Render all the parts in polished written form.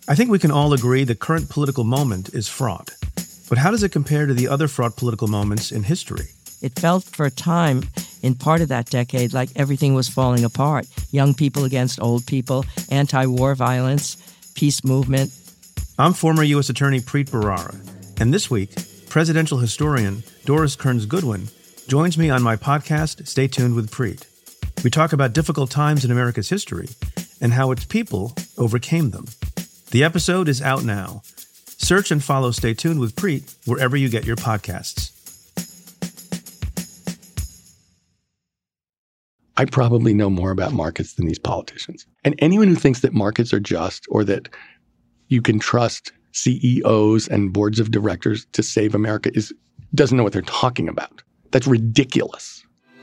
I think we can all agree the current political moment is fraught. But how does it compare to the other fraught political moments in history? It felt for a time, in part of that decade, like everything was falling apart. Young people against old people, anti-war violence, peace movement. I'm former U.S. Attorney Preet Bharara, and this week, presidential historian Doris Kearns Goodwin joins me on my podcast, Stay Tuned with Preet. We talk about difficult times in America's history and how its people overcame them. The episode is out now. Search and follow Stay Tuned with Preet wherever you get your podcasts. I probably know more about markets than these politicians. And anyone who thinks that markets are just or that you can trust CEOs and boards of directors to save America doesn't know what they're talking about. That's ridiculous.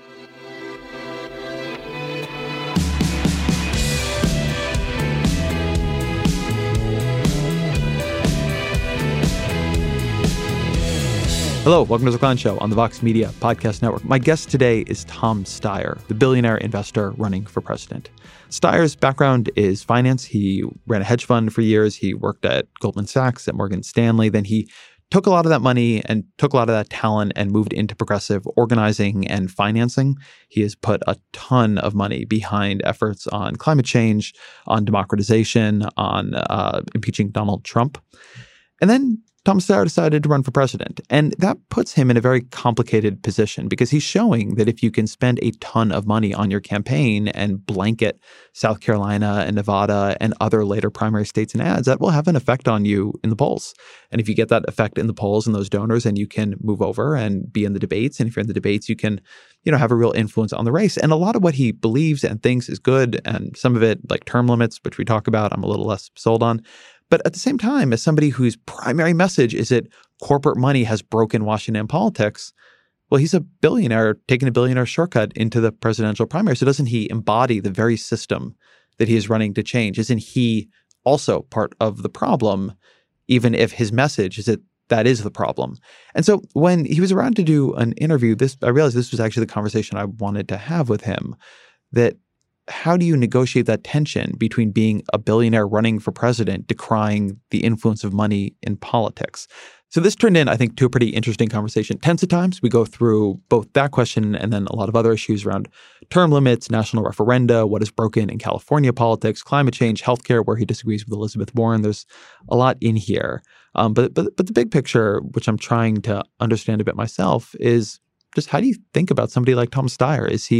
Hello, welcome to The Recline Show on the Vox Media Podcast Network. My guest today is Tom Steyer, the billionaire investor running for president. Steyer's background is finance. He ran a hedge fund for years. He worked at Goldman Sachs, at Morgan Stanley. Then he took a lot of that money and took a lot of that talent and moved into progressive organizing and financing. He has put a ton of money behind efforts on climate change, on democratization, on impeaching Donald Trump. And then Tom Steyer decided to run for president. And that puts him in a very complicated position because he's showing that if you can spend a ton of money on your campaign and blanket South Carolina and Nevada and other later primary states and ads, that will have an effect on you in the polls. And if you get that effect in the polls and those donors, and you can move over and be in the debates. And if you're in the debates, you can, have a real influence on the race. And a lot of what he believes and thinks is good. And some of it, like term limits, which we talk about, I'm a little less sold on. But at the same time, as somebody whose primary message is that corporate money has broken Washington politics, well, he's a billionaire taking a billionaire shortcut into the presidential primary. So doesn't he embody the very system that he is running to change? Isn't he also part of the problem, even if his message is that is the problem? And so when he was around to do an interview, I realized this was actually the conversation I wanted to have with him, that how do you negotiate that tension between being a billionaire running for president, decrying the influence of money in politics? So this turned in, I think, to a pretty interesting conversation. Tens of times we go through both that question and then a lot of other issues around term limits, national referenda, what is broken in California politics, climate change, healthcare, where he disagrees with Elizabeth Warren. There's a lot in here. But the big picture, which I'm trying to understand a bit myself, is just how do you think about somebody like Tom Steyer? Is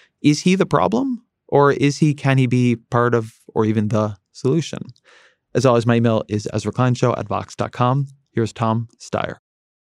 he the problem? Or can he be part of or even the solution? As always, my email is ezrakleinshow@vox.com. Here's Tom Steyer.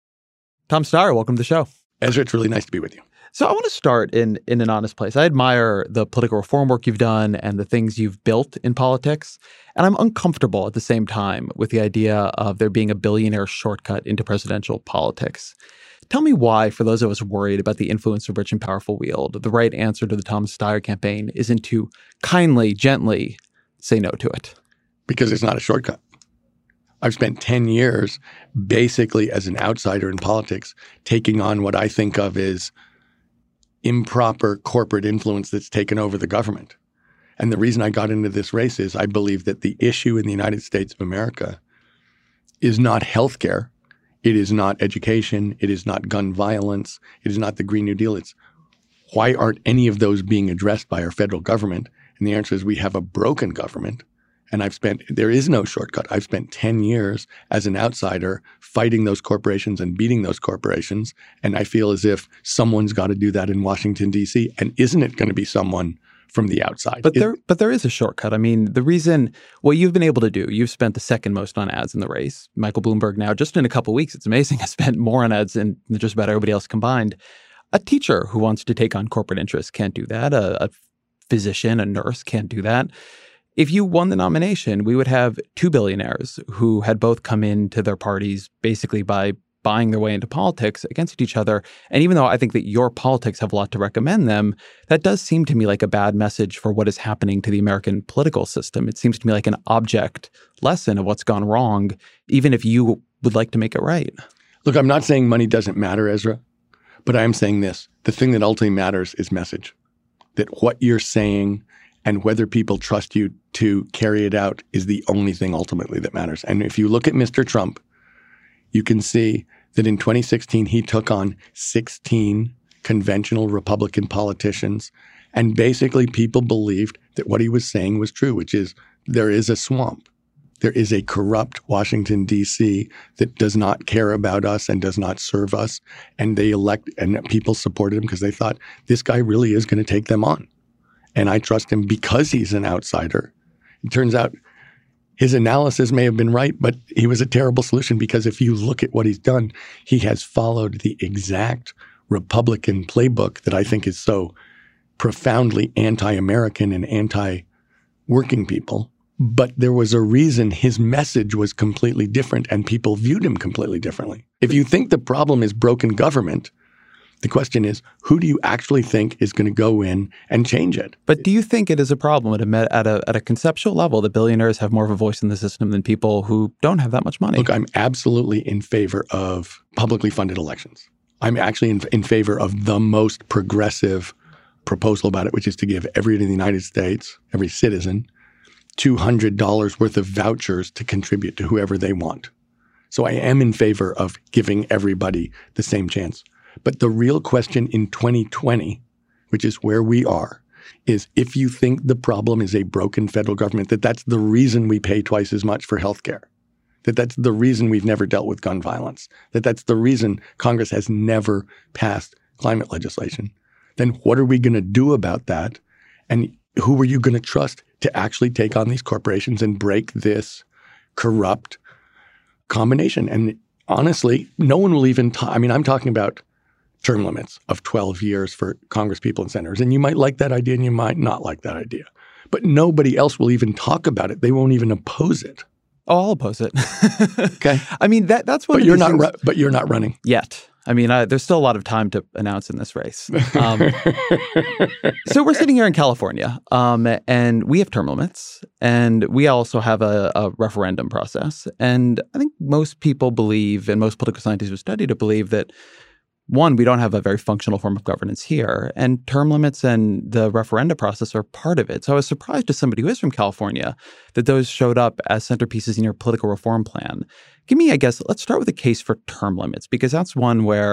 Tom Steyer, welcome to the show. Ezra, it's really nice to be with you. So I want to start in an honest place. I admire the political reform work you've done and the things you've built in politics. And I'm uncomfortable at the same time with the idea of there being a billionaire shortcut into presidential politics. Tell me why, for those of us worried about the influence of rich and powerful wield, the right answer to the Tom Steyer campaign isn't to kindly, gently say no to it. Because it's not a shortcut. I've spent 10 years basically as an outsider in politics, taking on what I think of as improper corporate influence that's taken over the government. And the reason I got into this race is I believe that the issue in the United States of America is not healthcare. It is not education. It is not gun violence. It is not the Green New Deal. It's why aren't any of those being addressed by our federal government? And the answer is we have a broken government. And there is no shortcut. I've spent 10 years as an outsider fighting those corporations and beating those corporations. And I feel as if someone's got to do that in Washington, D.C. And isn't it going to be someone from the outside? But there is a shortcut. I mean, the reason what you've been able to do, you've spent the second most on ads in the race. Michael Bloomberg now, just in a couple of weeks, it's amazing, has spent more on ads than just about everybody else combined. A teacher who wants to take on corporate interests can't do that. A physician, a nurse can't do that. If you won the nomination, we would have two billionaires who had both come into their parties basically by buying their way into politics against each other. And even though I think that your politics have a lot to recommend them, that does seem to me like a bad message for what is happening to the American political system. It seems to me like an object lesson of what's gone wrong, even if you would like to make it right. Look, I'm not saying money doesn't matter, Ezra, but I am saying this. The thing that ultimately matters is message. That what you're saying And whether people trust you to carry it out is the only thing ultimately that matters. And if you look at Mr. Trump, you can see that in 2016, he took on 16 conventional Republican politicians. And basically people believed that what he was saying was true, which is there is a swamp. There is a corrupt Washington, D.C. that does not care about us and does not serve us. And people supported him because they thought this guy really is going to take them on. And I trust him because he's an outsider. It turns out his analysis may have been right, but he was a terrible solution because if you look at what he's done, he has followed the exact Republican playbook that I think is so profoundly anti-American and anti-working people. But there was a reason his message was completely different and people viewed him completely differently. If you think the problem is broken government, the question is, who do you actually think is going to go in and change it? But do you think it is a problem at a conceptual level that billionaires have more of a voice in the system than people who don't have that much money? Look, I'm absolutely in favor of publicly funded elections. I'm actually in favor of the most progressive proposal about it, which is to give everyone in the United States, every citizen, $200 worth of vouchers to contribute to whoever they want. So I am in favor of giving everybody the same chance. But the real question in 2020, which is where we are, is if you think the problem is a broken federal government, that's the reason we pay twice as much for healthcare, that's the reason we've never dealt with gun violence, that's the reason Congress has never passed climate legislation, then what are we going to do about that? And who are you going to trust to actually take on these corporations and break this corrupt combination? And honestly, no one will even I'm talking about term limits of 12 years for congresspeople and senators. And you might like that idea and you might not like that idea. But nobody else will even talk about it. They won't even oppose it. Oh, I'll oppose it. Okay. I mean, that's one but of you're these not things but you're not running. yet. I mean, there's still a lot of time to announce in this race. So we're sitting here in California, and we have term limits, and we also have a referendum process. And I think most people believe, and most political scientists who study to believe that, one, we don't have a very functional form of governance here, and term limits and the referenda process are part of it. So I was surprised as somebody who is from California that those showed up as centerpieces in your political reform plan. Let's start with a case for term limits, because that's one where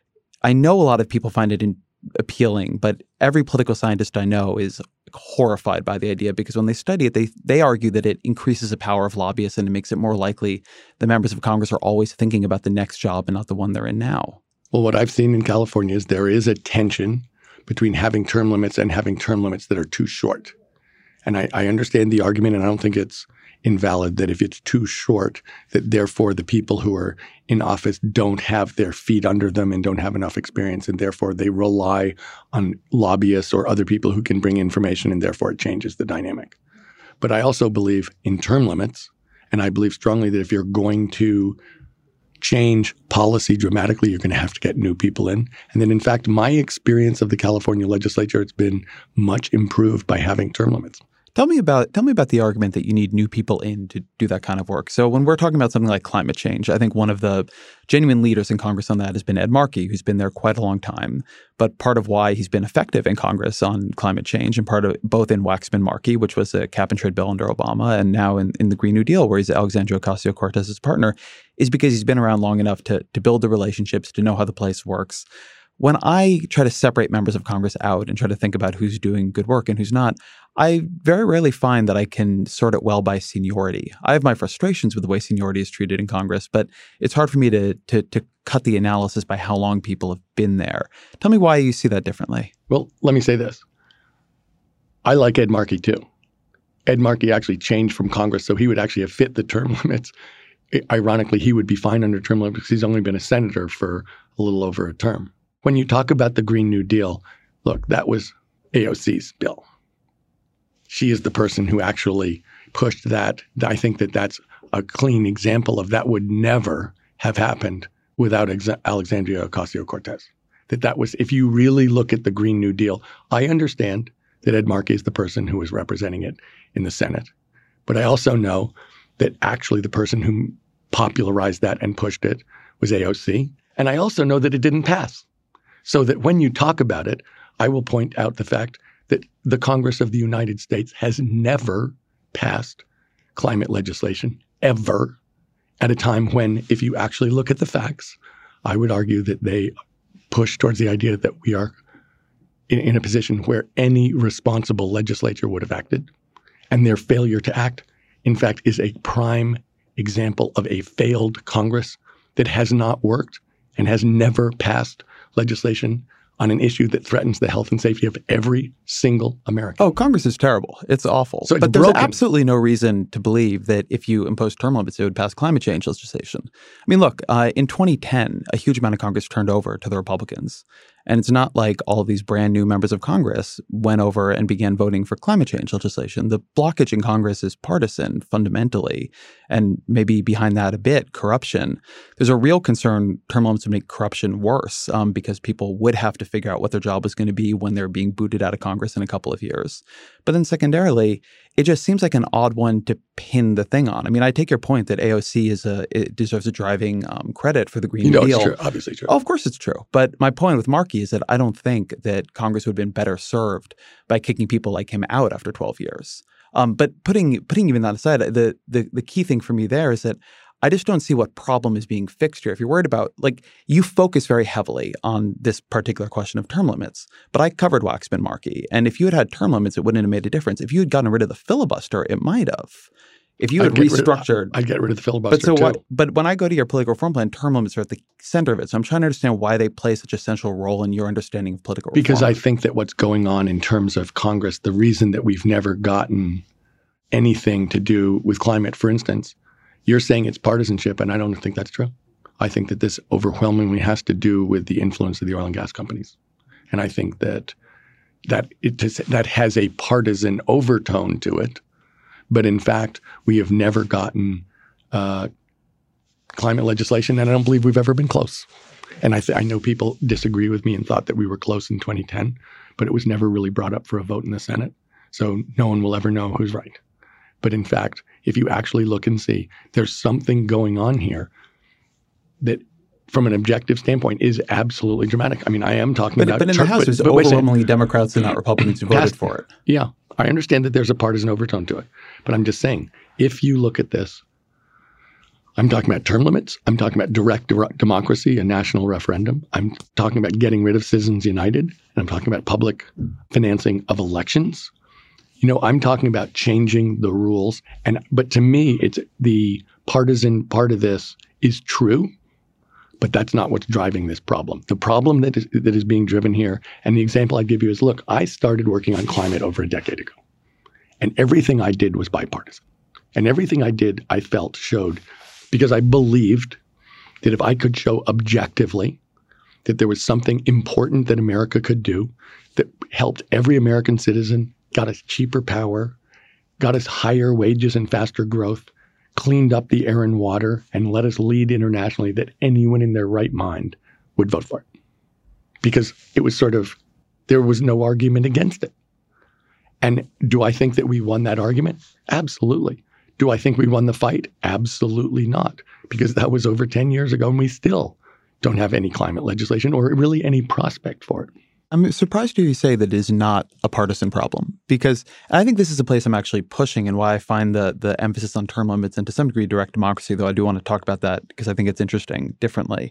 I know a lot of people find it appealing, but every political scientist I know is horrified by the idea because when they study it, they argue that it increases the power of lobbyists and it makes it more likely the members of Congress are always thinking about the next job and not the one they're in now. Well, what I've seen in California is there is a tension between having term limits and having term limits that are too short. And I understand the argument, and I don't think it's invalid that if it's too short, that therefore the people who are in office don't have their feet under them and don't have enough experience, and therefore they rely on lobbyists or other people who can bring information, and therefore it changes the dynamic. But I also believe in term limits, and I believe strongly that if you're going to change policy dramatically, you're going to have to get new people in. And then, in fact, my experience of the California legislature, it's been much improved by having term limits. Tell me about the argument that you need new people in to do that kind of work. So when we're talking about something like climate change, I think one of the genuine leaders in Congress on that has been Ed Markey, who's been there quite a long time. But part of why he's been effective in Congress on climate change, and part of both in Waxman-Markey, which was a cap and trade bill under Obama, and now in the Green New Deal, where he's Alexandria Ocasio-Cortez's partner, is because he's been around long enough to build the relationships, to know how the place works. When I try to separate members of Congress out and try to think about who's doing good work and who's not, I very rarely find that I can sort it well by seniority. I have my frustrations with the way seniority is treated in Congress, but it's hard for me to cut the analysis by how long people have been there. Tell me why you see that differently. Well, let me say this. I like Ed Markey too. Ed Markey actually changed from Congress, so he would actually have fit the term limits. Ironically, he would be fine under term limits because he's only been a senator for a little over a term. When you talk about the Green New Deal, look, that was AOC's bill. She is the person who actually pushed that. I think that's a clean example of that would never have happened without Alexandria Ocasio-Cortez. That was, if you really look at the Green New Deal, I understand that Ed Markey is the person who was representing it in the Senate. But I also know that actually the person who popularized that and pushed it was AOC. And I also know that it didn't pass. So that when you talk about it, I will point out the fact that the Congress of the United States has never passed climate legislation, ever, at a time when, if you actually look at the facts, I would argue that they push towards the idea that we are in a position where any responsible legislature would have acted. And their failure to act, in fact, is a prime example of a failed Congress that has not worked and has never passed legislation on an issue that threatens the health and safety of every single American. Oh, Congress is terrible. It's awful. So it's but there's broken. absolutely no reason to believe that if you impose term limits, it would pass climate change legislation. I mean, look, in 2010, a huge amount of Congress turned over to the Republicans. And it's not like all of these brand new members of Congress went over and began voting for climate change legislation. The blockage in Congress is partisan fundamentally, and maybe behind that a bit, corruption. There's a real concern term limits would make corruption worse because people would have to figure out what their job was going to be when they're being booted out of Congress in a couple of years. But then secondarily, it just seems like an odd one to pin the thing on. I mean, I take your point that AOC it deserves a driving credit for the Green Deal. It's true, obviously true. Oh, of course it's true. But my point with Markey is that I don't think that Congress would have been better served by kicking people like him out after 12 years. But putting even that aside, the key thing for me there is that I just don't see what problem is being fixed here. If you're worried about, you focus very heavily on this particular question of term limits, but I covered Waxman Markey. And if you had had term limits, it wouldn't have made a difference. If you had gotten rid of the filibuster, it might have. If you had restructured. I'd get rid of the filibuster too. But when I go to your political reform plan, term limits are at the center of it. So I'm trying to understand why they play such a central role in your understanding of political reform. Because I think that what's going on in terms of Congress, the reason that we've never gotten anything to do with climate, for instance, you're saying it's partisanship, and I don't think that's true. I think that this overwhelmingly has to do with the influence of the oil and gas companies. And I think that has a partisan overtone to it. But in fact, we have never gotten climate legislation, and I don't believe we've ever been close. And I know people disagree with me and thought that we were close in 2010, but it was never really brought up for a vote in the Senate. So no one will ever know who's right. But in fact, if you actually look and see, there's something going on here that, from an objective standpoint, is absolutely dramatic. I mean, I am talking about— But in the House, there's overwhelmingly Democrats and not Republicans who voted for it. Yeah, I understand that there's a partisan overtone to it. But I'm just saying, if you look at this, I'm talking about term limits. I'm talking about direct democracy, a national referendum. I'm talking about getting rid of Citizens United. And I'm talking about public financing of elections. I'm talking about changing the rules. But to me, it's the partisan part of this is true, but that's not what's driving this problem. The problem that is being driven here, and the example I give you is, look, I started working on climate over a decade ago, and everything I did was bipartisan. And everything I did, I felt showed, because I believed that if I could show objectively that there was something important that America could do that helped every American citizen, got us cheaper power, got us higher wages and faster growth, cleaned up the air and water, and let us lead internationally, that anyone in their right mind would vote for it. Because it was there was no argument against it. And do I think that we won that argument? Absolutely. Do I think we won the fight? Absolutely not. Because that was over 10 years ago, and we still don't have any climate legislation or really any prospect for it. I'm surprised to hear you say that it is not a partisan problem, because I think this is a place I'm actually pushing, and why I find the emphasis on term limits and to some degree direct democracy, though I do want to talk about that because I think it's interesting differently.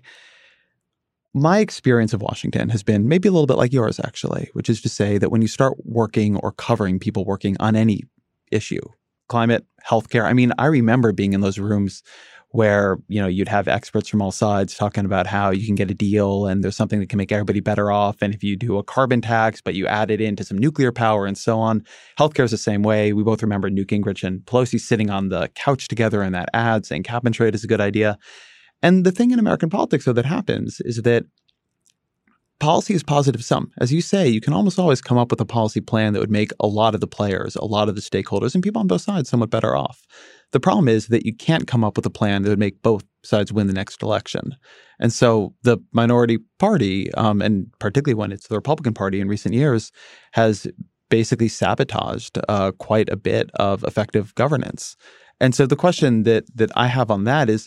My experience of Washington has been maybe a little bit like yours, actually, which is to say that when you start working or covering people working on any issue, climate, healthcare, I mean, I remember being in those rooms where, you'd have experts from all sides talking about how you can get a deal and there's something that can make everybody better off. And if you do a carbon tax, but you add it into some nuclear power and so on. Healthcare is the same way. We both remember Newt Gingrich and Pelosi sitting on the couch together in that ad saying cap and trade is a good idea. And the thing in American politics, though, that happens is that policy is positive sum. As you say, you can almost always come up with a policy plan that would make a lot of the players, a lot of the stakeholders, and people on both sides somewhat better off. The problem is that you can't come up with a plan that would make both sides win the next election. And so the minority party, and particularly when it's the Republican Party in recent years, has basically sabotaged quite a bit of effective governance. And so the question that I have on that is,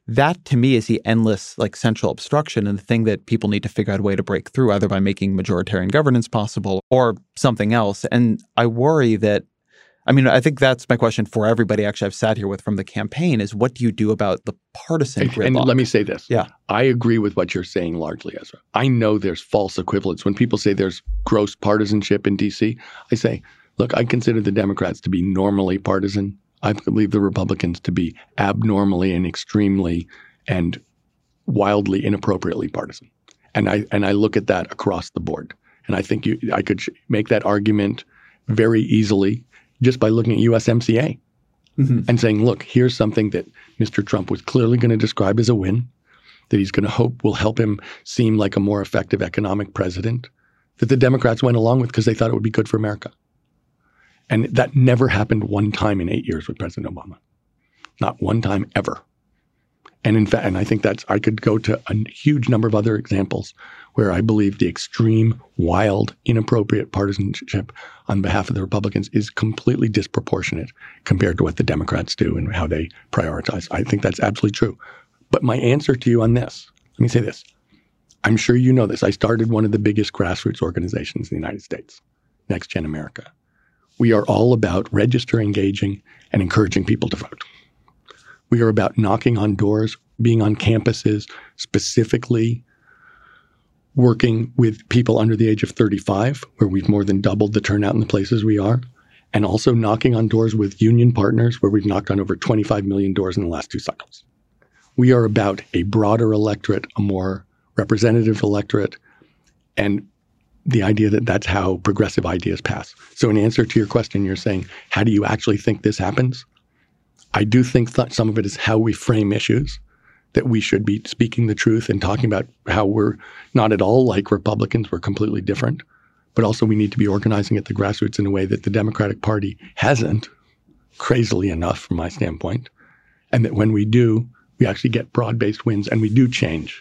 That to me is the endless central obstruction and the thing that people need to figure out a way to break through, either by making majoritarian governance possible or something else. And I worry that, I think that's my question for everybody actually I've sat here with from the campaign is what do you do about the partisan gridlock? And let me say this. Yeah. I agree with what you're saying largely, Ezra. I know there's false equivalence. When people say there's gross partisanship in D.C., I say, look, I consider the Democrats to be normally partisan. I believe the Republicans to be abnormally and extremely and wildly inappropriately partisan. And I look at that across the board. And I think I could make that argument very easily just by looking at USMCA and saying, look, here's something that Mr. Trump was clearly going to describe as a win, that he's going to hope will help him seem like a more effective economic president, that the Democrats went along with because they thought it would be good for America. And that never happened one time in 8 years with President Obama. Not one time ever. And in fact, and I think I could go to a huge number of other examples where I believe the extreme, wild, inappropriate partisanship on behalf of the Republicans is completely disproportionate compared to what the Democrats do and how they prioritize. I think that's absolutely true. But my answer to you on this, let me say this. I'm sure you know this. I started one of the biggest grassroots organizations in the United States, Next Gen America. We are all about registering, engaging, and encouraging people to vote. We are about knocking on doors, being on campuses, specifically working with people under the age of 35, where we've more than doubled the turnout in the places we are, and also knocking on doors with union partners, where we've knocked on over 25 million doors in the last 2 cycles. We are about a broader electorate, a more representative electorate, and the idea that that's how progressive ideas pass. So in answer to your question, you're saying, how do you actually think this happens? I do think that some of it is how we frame issues, that we should be speaking the truth and talking about how we're not at all like Republicans, we're completely different. But also we need to be organizing at the grassroots in a way that the Democratic Party hasn't, crazily enough from my standpoint. And that when we do, we actually get broad-based wins and we do change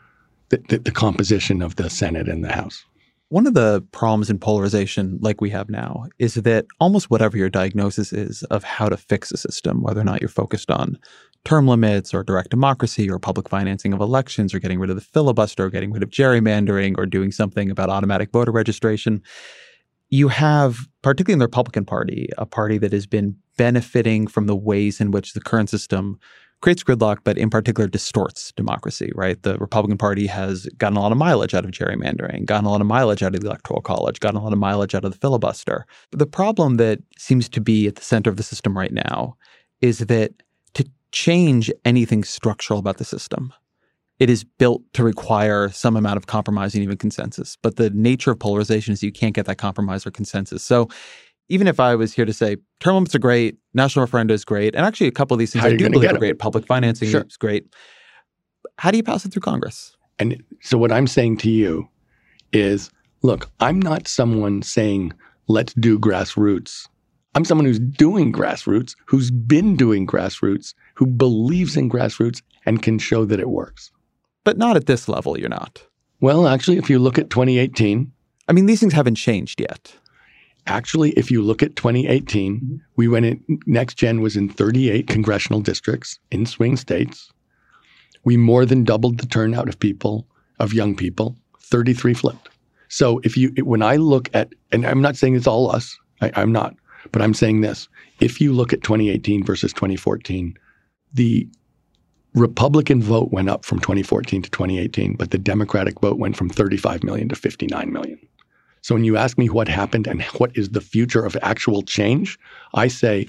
the composition of the Senate and the House. One of the problems in polarization like we have now is that almost whatever your diagnosis is of how to fix a system, whether or not you're focused on term limits or direct democracy or public financing of elections or getting rid of the filibuster or getting rid of gerrymandering or doing something about automatic voter registration, you have, particularly in the Republican Party, a party that has been benefiting from the ways in which the current system creates gridlock, but in particular distorts democracy, right? The Republican Party has gotten a lot of mileage out of gerrymandering, gotten a lot of mileage out of the Electoral College, gotten a lot of mileage out of the filibuster. But the problem that seems to be at the center of the system right now is that to change anything structural about the system, it is built to require some amount of compromise and even consensus. But the nature of polarization is you can't get that compromise or consensus. So even if I was here to say term limits are great, national referenda is great, and actually a couple of these things I do believe are great, public financing is great, how do you pass it through Congress? And so what I'm saying to you is, look, I'm not someone saying, let's do grassroots. I'm someone who's doing grassroots, who's been doing grassroots, who believes in grassroots and can show that it works. But not at this level, you're not. Well, actually, if you look at 2018. I mean, these things haven't changed yet. Actually, if you look at 2018, we went in, Next Gen was in 38 congressional districts in swing states. We more than doubled the turnout of young people, 33 flipped. So when I look at, and I'm not saying it's all us, I'm not, but I'm saying this. If you look at 2018 versus 2014, the Republican vote went up from 2014 to 2018, but the Democratic vote went from 35 million to 59 million. So when you ask me what happened and what is the future of actual change, I say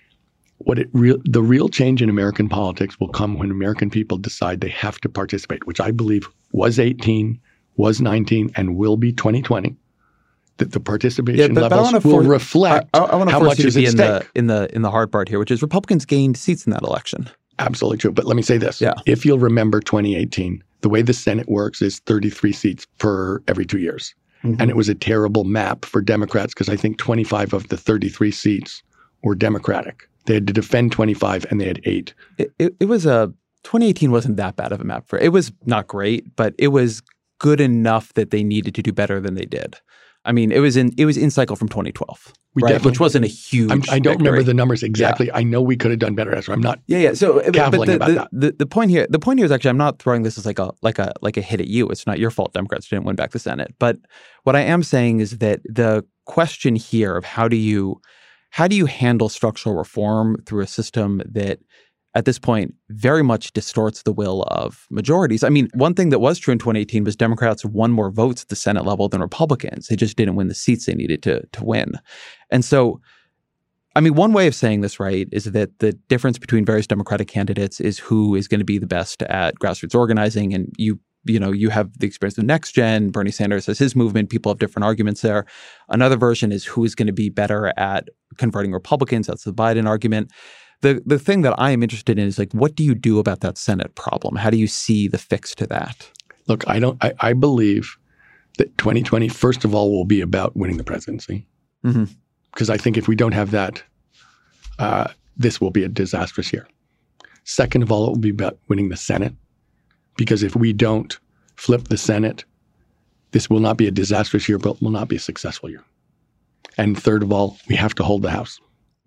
the real change in American politics will come when American people decide they have to participate, which I believe was 18, was 19, and will be 2020. That the participation levels will reflect how much is at stake. In the hard part here, which is Republicans gained seats in that election. Absolutely true. But let me say this. Yeah. If you'll remember 2018, the way the Senate works is 33 seats per every 2 years. Mm-hmm. And it was a terrible map for Democrats because I think 25 of the 33 seats were Democratic. They had to defend 25 and they had 8. It was 2018 wasn't that bad of a map it was not great, but it was good enough that they needed to do better than they did. I mean, it was in cycle from 2012, right? Which wasn't a huge I don't remember the numbers exactly. Yeah. I know we could have done better, Ezra. I'm not So, caviling about that. The point here is actually I'm not throwing this as like a hit at you. It's not your fault Democrats didn't win back the Senate. But what I am saying is that the question here of how do you handle structural reform through a system that at this point very much distorts the will of majorities. I mean, one thing that was true in 2018 was Democrats won more votes at the Senate level than Republicans. They just didn't win the seats they needed to win. And so, I mean, one way of saying this, right, is that the difference between various Democratic candidates is who is going to be the best at grassroots organizing. And you have the experience with Next Gen. Bernie Sanders has his movement. People have different arguments there. Another version is who is going to be better at converting Republicans. That's the Biden argument. The thing that I am interested in is like, what do you do about that Senate problem? How do you see the fix to that? Look, I believe that 2020, first of all, will be about winning the presidency. Because I think if we don't have that, this will be a disastrous year. Second of all, it will be about winning the Senate. Because if we don't flip the Senate, this will not be a disastrous year, but will not be a successful year. And third of all, we have to hold the House.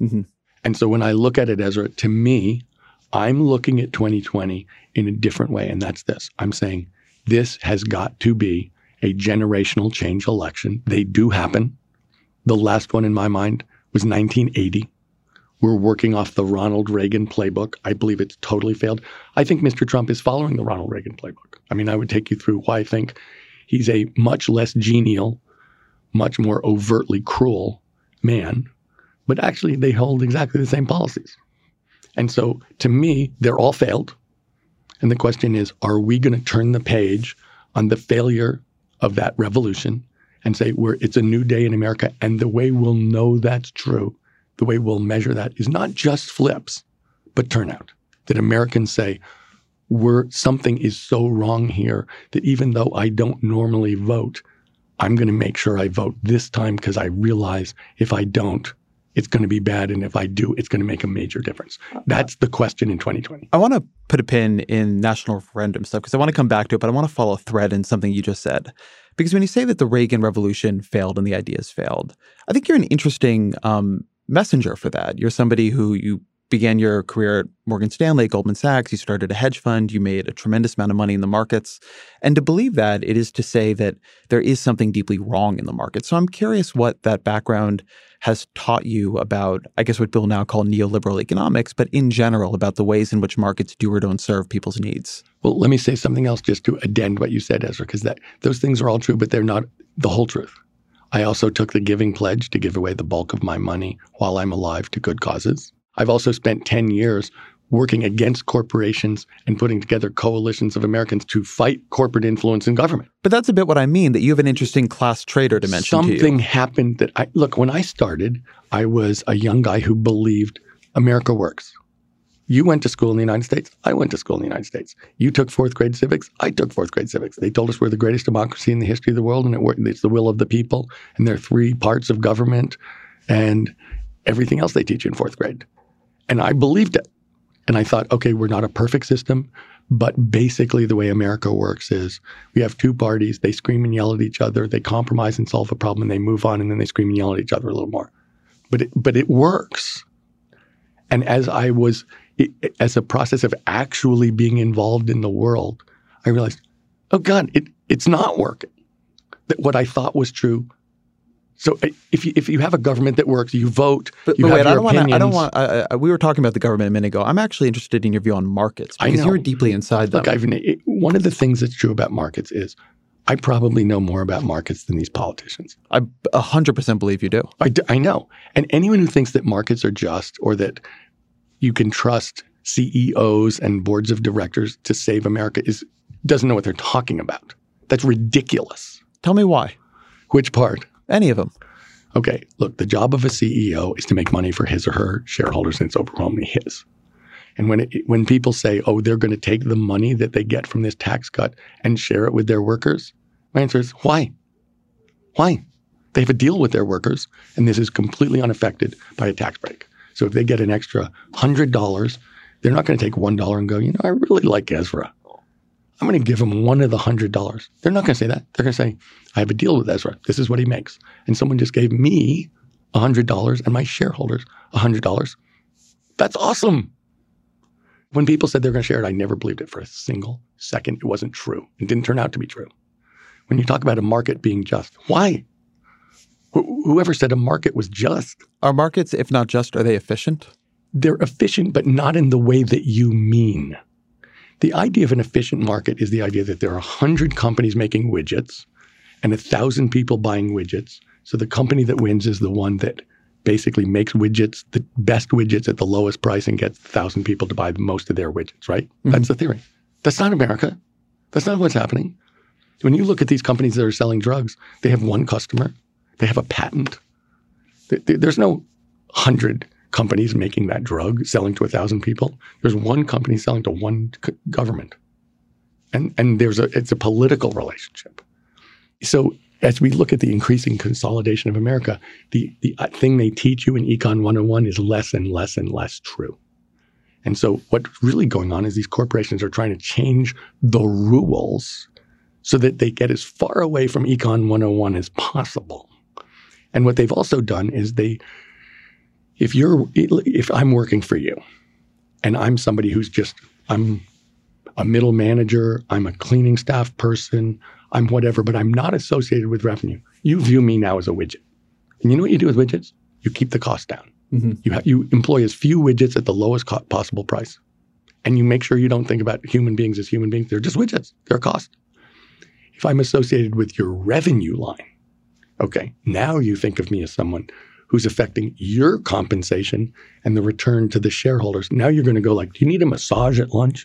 And so when I look at it, Ezra, to me, I'm looking at 2020 in a different way. And that's this. I'm saying this has got to be a generational change election. They do happen. The last one in my mind was 1980. We're working off the Ronald Reagan playbook. I believe it's totally failed. I think Mr. Trump is following the Ronald Reagan playbook. I mean, I would take you through why I think he's a much less genial, much more overtly cruel man. But actually, they hold exactly the same policies. And so, to me, they're all failed. And the question is, are we going to turn the page on the failure of that revolution and say, it's a new day in America? And the way we'll know that's true, the way we'll measure that is not just flips, but turnout. That Americans say, something is so wrong here that even though I don't normally vote, I'm going to make sure I vote this time because I realize if I don't, it's going to be bad. And if I do, it's going to make a major difference. That's the question in 2020. I want to put a pin in national referendum stuff because I want to come back to it, but I want to follow a thread in something you just said. Because when you say that the Reagan Revolution failed and the ideas failed, I think you're an interesting messenger for that. You're somebody who you began your career at Morgan Stanley, Goldman Sachs. You started a hedge fund. You made a tremendous amount of money in the markets. And to believe that, it is to say that there is something deeply wrong in the market. So I'm curious what that background has taught you about, I guess, what people now call neoliberal economics, but in general about the ways in which markets do or don't serve people's needs. Well, let me say something else just to addend what you said, Ezra, because those things are all true, but they're not the whole truth. I also took the giving pledge to give away the bulk of my money while I'm alive to good causes. I've also spent 10 years working against corporations and putting together coalitions of Americans to fight corporate influence in government. But that's a bit what I mean, that you have an interesting class trader dimension to you. Something happened that look, when I started, I was a young guy who believed America works. You went to school in the United States. I went to school in the United States. You took fourth grade civics. I took fourth grade civics. They told us we're the greatest democracy in the history of the world, and it's the will of the people. And there are 3 parts of government and everything else they teach you in fourth grade. And I believed it. And I thought, okay, we're not a perfect system, but basically the way America works is we have 2 parties. They scream and yell at each other. They compromise and solve a problem, and they move on, and then they scream and yell at each other a little more. But it works. And as a process of actually being involved in the world, I realized, oh God, it's not working. That what I thought was true. So if you have a government that works, you vote. But wait, we were talking about the government a minute ago. I'm actually interested in your view on markets because you're deeply inside them. Look, one of the things that's true about markets is I probably know more about markets than these politicians. I 100% believe you do. I know. And anyone who thinks that markets are just or that you can trust CEOs and boards of directors to save America doesn't know what they're talking about. That's ridiculous. Tell me why. Which part? Any of them. Okay, look, the job of a CEO is to make money for his or her shareholders, and it's overwhelmingly his. And when people say, oh, they're going to take the money that they get from this tax cut and share it with their workers, my answer is, why? Why? They have a deal with their workers, and this is completely unaffected by a tax break. So if they get an extra $100, they're not going to take $1 and go, I really like Ezra. I'm going to give him one of the $100. They're not going to say that. They're going to say, I have a deal with Ezra. This is what he makes. And someone just gave me $100 and my shareholders $100. That's awesome. When people said they're going to share it, I never believed it for a single second. It wasn't true. It didn't turn out to be true. When you talk about a market being just, why? Whoever said a market was just? Are markets, if not just, are they efficient? They're efficient, but not in the way that you mean. The idea of an efficient market is the idea that there are 100 companies making widgets and 1,000 people buying widgets. So the company that wins is the one that basically makes widgets, the best widgets at the lowest price and gets 1,000 people to buy most of their widgets, right? Mm-hmm. That's the theory. That's not America. That's not what's happening. When you look at these companies that are selling drugs, they have one customer. They have a patent. There's no 100 companies making that drug, selling to 1,000 people. There's one company selling to one government. And it's a political relationship. So as we look at the increasing consolidation of America, the thing they teach you in Econ 101 is less and less and less true. And so what's really going on is these corporations are trying to change the rules so that they get as far away from Econ 101 as possible. And what they've also done is if I'm working for you and I'm somebody who's I'm a middle manager, I'm a cleaning staff person, I'm whatever, but I'm not associated with revenue. You view me now as a widget. And you know what you do with widgets? You keep the cost down. Mm-hmm. You employ as few widgets at the lowest possible price. And you make sure you don't think about human beings as human beings. They're just widgets. They're a cost. If I'm associated with your revenue line, okay, now you think of me as someone who's affecting your compensation and the return to the shareholders. Now you're going to go like, do you need a massage at lunch?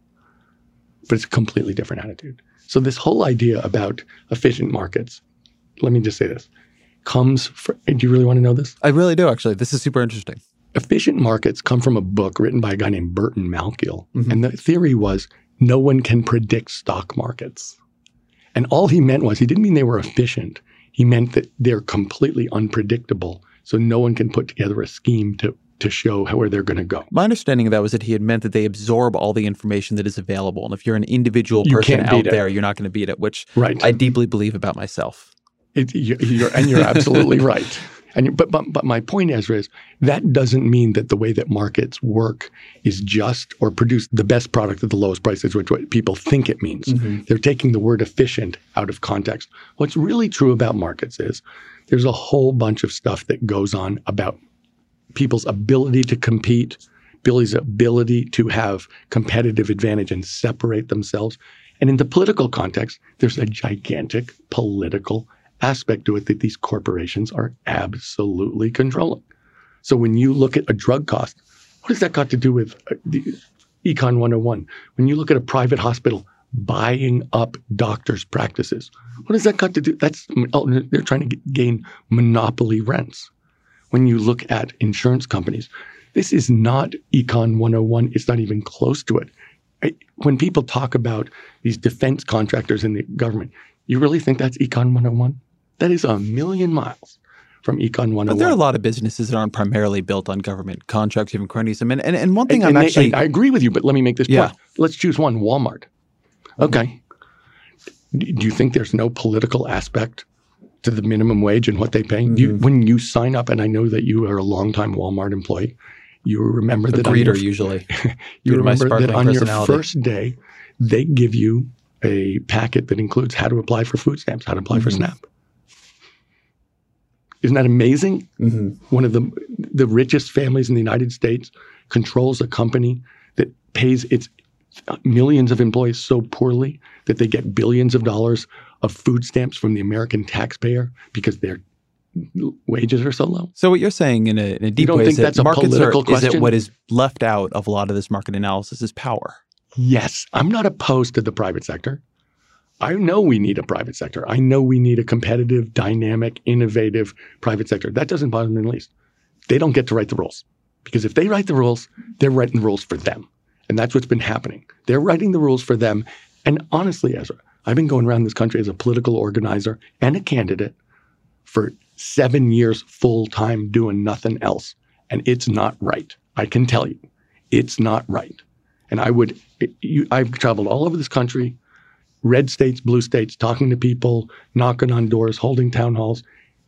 But it's a completely different attitude. So this whole idea about efficient markets, let me just say this, comes from, do you really want to know this? I really do, actually. This is super interesting. Efficient markets come from a book written by a guy named Burton Malkiel. Mm-hmm. And the theory was no one can predict stock markets. And all he meant was, he didn't mean they were efficient. He meant that they're completely unpredictable. So no one can put together a scheme to show where they're going to go. My understanding of that was that he had meant that they absorb all the information that is available. And if you're an individual person out there, you're not going to beat it, which I deeply believe about myself. You're absolutely right. But my point, Ezra, is that doesn't mean that the way that markets work is just or produce the best product at the lowest prices, which what people think it means. Mm-hmm. They're taking the word efficient out of context. What's really true about markets is there's a whole bunch of stuff that goes on about people's ability to compete, people's ability to have competitive advantage and separate themselves. And in the political context, there's a gigantic political aspect to it that these corporations are absolutely controlling. So when you look at a drug cost, what has that got to do with the Econ 101? When you look at a private hospital buying up doctors' practices, what has that got to do? They're trying to gain monopoly rents. When you look at insurance companies, this is not Econ 101. It's not even close to it. When people talk about these defense contractors in the government, you really think that's Econ 101? That is a million miles from Econ 101. But there are a lot of businesses that aren't primarily built on government contracts, even cronyism. And one thing I agree with you, but let me make this point. Let's choose one, Walmart. Okay. Do you think there's no political aspect to the minimum wage and what they pay? Mm-hmm. When you sign up, and I know that you are a longtime Walmart employee, you remember that usually. You remember that on your first day, they give you a packet that includes how to apply for food stamps, how to apply for SNAP. Isn't that amazing? Mm-hmm. One of the richest families in the United States controls a company that pays its millions of employees so poorly that they get billions of dollars of food stamps from the American taxpayer because their wages are so low. So what you're saying in a deep way is that markets is that what is left out of a lot of this market analysis is power. Yes. I'm not opposed to the private sector. I know we need a private sector. I know we need a competitive, dynamic, innovative private sector. That doesn't bother me in the least. They don't get to write the rules. Because if they write the rules, they're writing the rules for them. And that's what's been happening. They're writing the rules for them. And honestly, Ezra, I've been going around this country as a political organizer and a candidate for 7 years full-time doing nothing else. And it's not right. I can tell you, it's not right. And I've traveled all over this country, red states, blue states, talking to people, knocking on doors, holding town halls.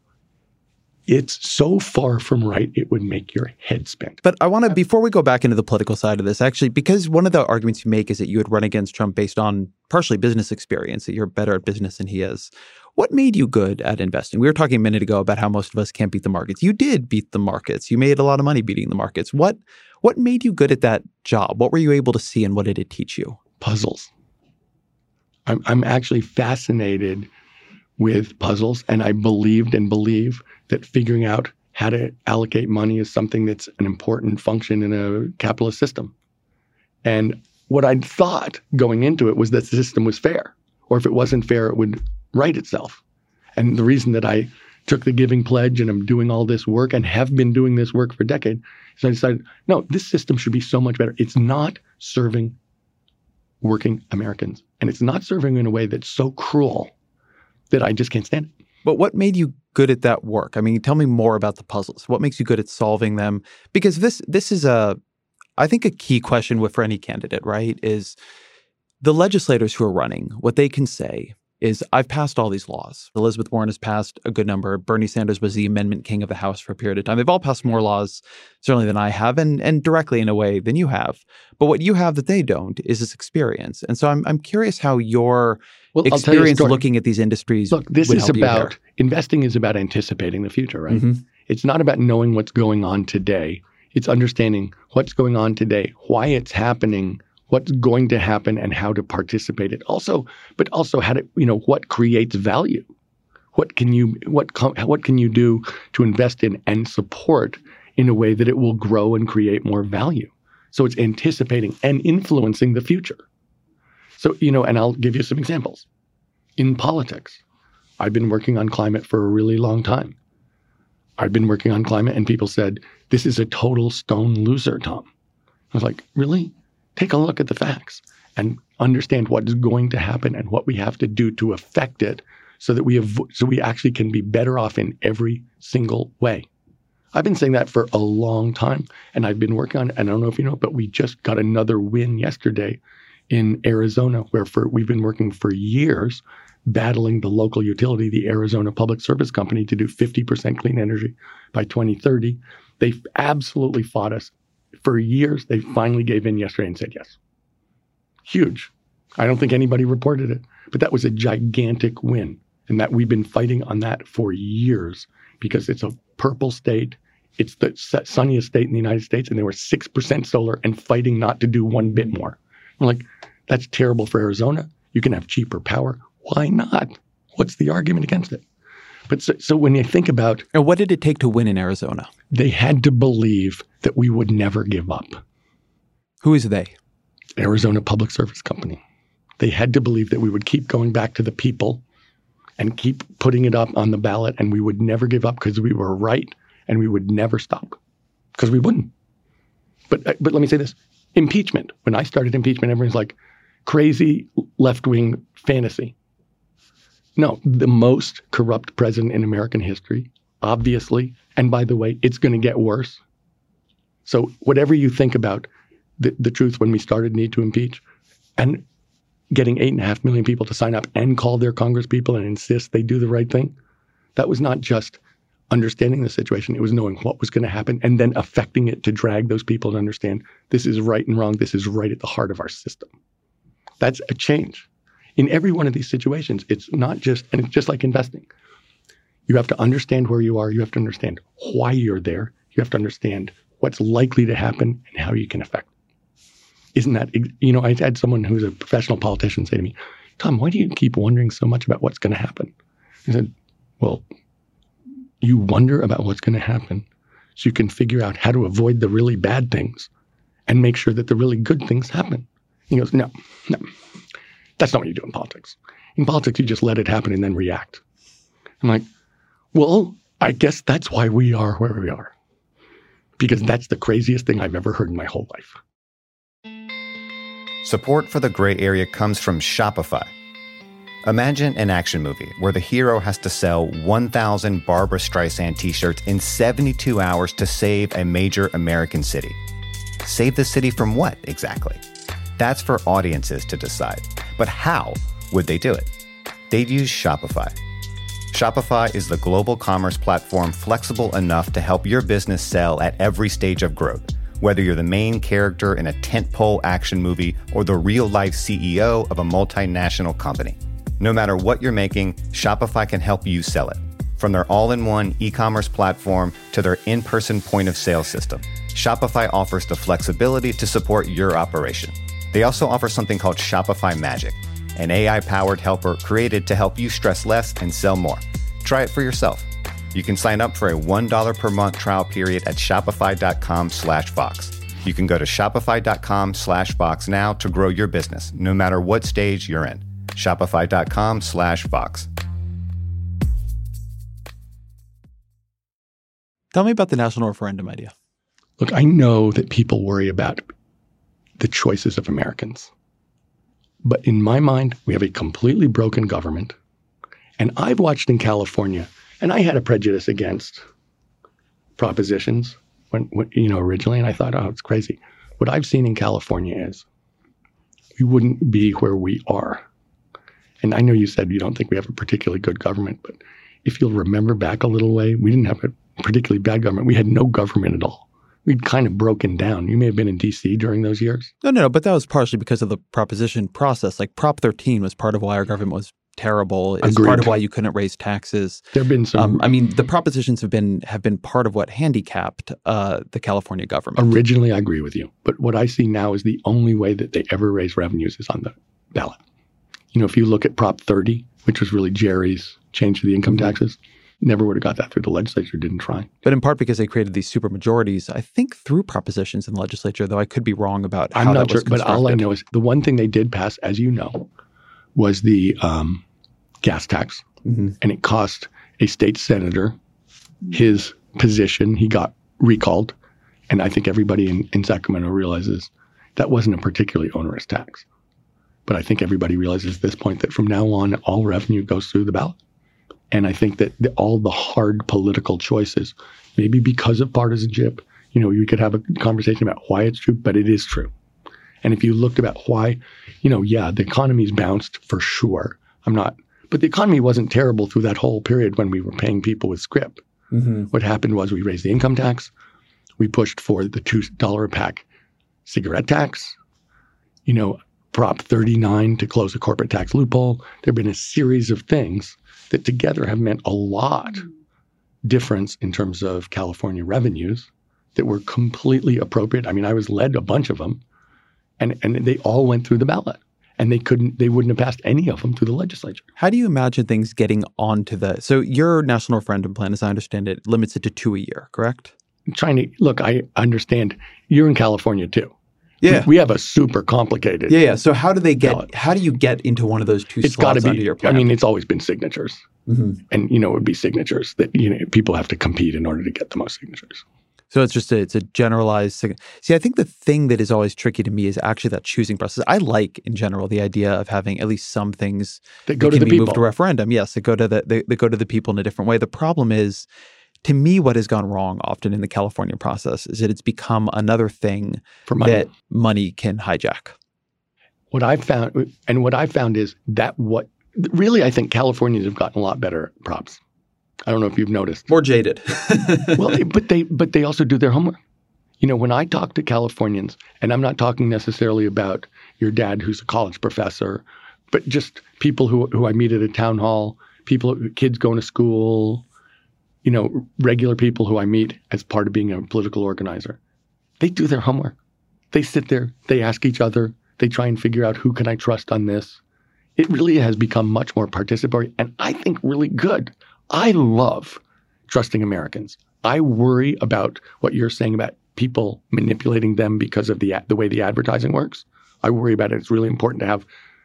It's so far from right, it would make your head spin. But I want to, before we go back into the political side of this, actually, because one of the arguments you make is that you had run against Trump based on partially business experience, that you're better at business than he is. What made you good at investing? We were talking a minute ago about how most of us can't beat the markets. You did beat the markets. You made a lot of money beating the markets. What made you good at that job? What were you able to see and what did it teach you? Puzzles. I'm actually fascinated with puzzles, and I believed and believe that figuring out how to allocate money is something that's an important function in a capitalist system. And what I thought going into it was that the system was fair, or if it wasn't fair, it would right itself. And the reason that I took the Giving Pledge and I'm doing all this work and have been doing this work for decades, is I decided, no, this system should be so much better. It's not serving working Americans, and it's not serving in a way that's so cruel that I just can't stand it. But what made you good at that work? I mean, tell me more about the puzzles. What makes you good at solving them? Because this is I think a key question for any candidate, right, is the legislators who are running, what they can say is, I've passed all these laws. Elizabeth Warren has passed a good number. Bernie Sanders was the amendment king of the House for a period of time. They've all passed more laws, certainly, than I have, and directly in a way than you have. But what you have that they don't is this experience. And so I'm curious how your experience looking at these industries would help you here. Investing is about anticipating the future, right? Mm-hmm. It's not about knowing what's going on today. It's understanding what's going on today, why it's happening, what's going to happen, and how to participate it. But also how to, what creates value. What can you do to invest in and support in a way that it will grow and create more value? So it's anticipating and influencing the future. So, and I'll give you some examples. In politics, I've been working on climate for a really long time. I've been working on climate and people said, this is a total stone loser, Tom. I was like, really? Take a look at the facts and understand what is going to happen and what we have to do to affect it so that we actually can be better off in every single way. I've been saying that for a long time, and I've been working on it. And I don't know if you know, but we just got another win yesterday in Arizona, where we've been working for years battling the local utility, the Arizona Public Service Company, to do 50% clean energy by 2030. They absolutely fought us for years. They finally gave in yesterday and said yes. Huge. I don't think anybody reported it, but that was a gigantic win. And that we've been fighting on that for years because it's a purple state. It's the sunniest state in the United States, and they were 6% solar and fighting not to do one bit more. I'm like, that's terrible for Arizona. You can have cheaper power. Why not? What's the argument against it? But so when you think about— And what did it take to win in Arizona? They had to believe that we would never give up. Who is they? Arizona Public Service Company. They had to believe that we would keep going back to the people and keep putting it up on the ballot, and we would never give up because we were right, and we would never stop because we wouldn't. But let me say this. Impeachment. When I started impeachment, everyone's like, crazy left-wing fantasy. No, the most corrupt president in American history, obviously. And by the way, it's going to get worse. So whatever you think about the truth when we started Need to Impeach, and getting 8.5 million people to sign up and call their congresspeople and insist they do the right thing, that was not just understanding the situation. It was knowing what was going to happen and then affecting it to drag those people to understand this is right and wrong. This is right at the heart of our system. That's a change. In every one of these situations, it's not just, and it's just like investing. You have to understand where you are. You have to understand why you're there. You have to understand what's likely to happen and how you can affect it. Isn't that, I had someone who's a professional politician say to me, Tom, why do you keep wondering so much about what's going to happen? I said, well, you wonder about what's going to happen so you can figure out how to avoid the really bad things and make sure that the really good things happen. He goes, no, that's not what you do in politics. In politics, you just let it happen and then react. I'm like, well, I guess that's why we are where we are. Because that's the craziest thing I've ever heard in my whole life. Support for The Gray Area comes from Shopify. Imagine an action movie where the hero has to sell 1,000 Barbra Streisand t-shirts in 72 hours to save a major American city. Save the city from what, exactly? That's for audiences to decide. But how would they do it? They'd use Shopify. Shopify is the global commerce platform flexible enough to help your business sell at every stage of growth. Whether you're the main character in a tentpole action movie or the real-life CEO of a multinational company. No matter what you're making, Shopify can help you sell it. From their all-in-one e-commerce platform to their in-person point-of-sale system, Shopify offers the flexibility to support your operation. They also offer something called Shopify Magic, an AI-powered helper created to help you stress less and sell more. Try it for yourself. You can sign up for a $1 per month trial period at shopify.com/Vox. You can go to shopify.com/Vox now to grow your business, no matter what stage you're in. Shopify.com/Vox. Tell me about the national referendum idea. Look, I know that people worry about the choices of Americans. But in my mind, we have a completely broken government. And I've watched in California, and I had a prejudice against propositions when originally, and I thought, oh, it's crazy. What I've seen in California is we wouldn't be where we are. And I know you said you don't think we have a particularly good government, but if you'll remember back a little way, we didn't have a particularly bad government. We had no government at all. We'd kind of broken down. You may have been in D.C. during those years. No, but that was partially because of the proposition process. Like Prop 13 was part of why our government was terrible. It's part of why you couldn't raise taxes. There have been some. The propositions have been part of what handicapped the California government. Originally, I agree with you. But what I see now is the only way that they ever raise revenues is on the ballot. If you look at Prop 30, which was really Jerry's change to the income taxes, never would have got that through. The legislature didn't try. But in part because they created these supermajorities, I think through propositions in the legislature, though I could be wrong about how that was constructed. But all I know is the one thing they did pass, as you know, was the gas tax. Mm-hmm. And it cost a state senator his position. He got recalled. And I think everybody in Sacramento realizes that wasn't a particularly onerous tax. But I think everybody realizes at this point that from now on, all revenue goes through the ballot. And I think that all the hard political choices, maybe because of partisanship, you could have a conversation about why it's true, but it is true. And if you looked about why, the economy's bounced for sure. But the economy wasn't terrible through that whole period when we were paying people with scrip. Mm-hmm. What happened was we raised the income tax. We pushed for the $2 a pack cigarette tax. Prop 39 to close the corporate tax loophole. There have been a series of things that together have meant a lot difference in terms of California revenues that were completely appropriate. I was led a bunch of them, and they all went through the ballot, and they wouldn't have passed any of them through the legislature. How do you imagine things getting onto so your national referendum plan, as I understand it, limits it to 2 a year, correct? I understand you're in California too. Yeah. We have a super complicated. Yeah. So how do you get into one of those two slots under your plan? It's always been signatures. Mm-hmm. And, it would be signatures that, people have to compete in order to get the most signatures. So it's a generalized. See, I think the thing that is always tricky to me is actually that choosing process. I like, in general, the idea of having at least some things that go to the people. Moved to referendum. Yes, that go to the people in a different way. The problem is, to me, what has gone wrong often in the California process is that it's become another thing that money can hijack. What I found is that I think Californians have gotten a lot better at props. I don't know if you've noticed. More jaded. Well, but they also do their homework. When I talk to Californians, and I'm not talking necessarily about your dad who's a college professor, but just people who I meet at a town hall, kids going to school, regular people who I meet as part of being a political organizer, they do their homework. They sit there, they ask each other, they try and figure out who can I trust on this. It really has become much more participatory and I think really good. I love trusting Americans. I worry about what you're saying about people manipulating them because of the way the advertising works. I worry about it. It's really important to have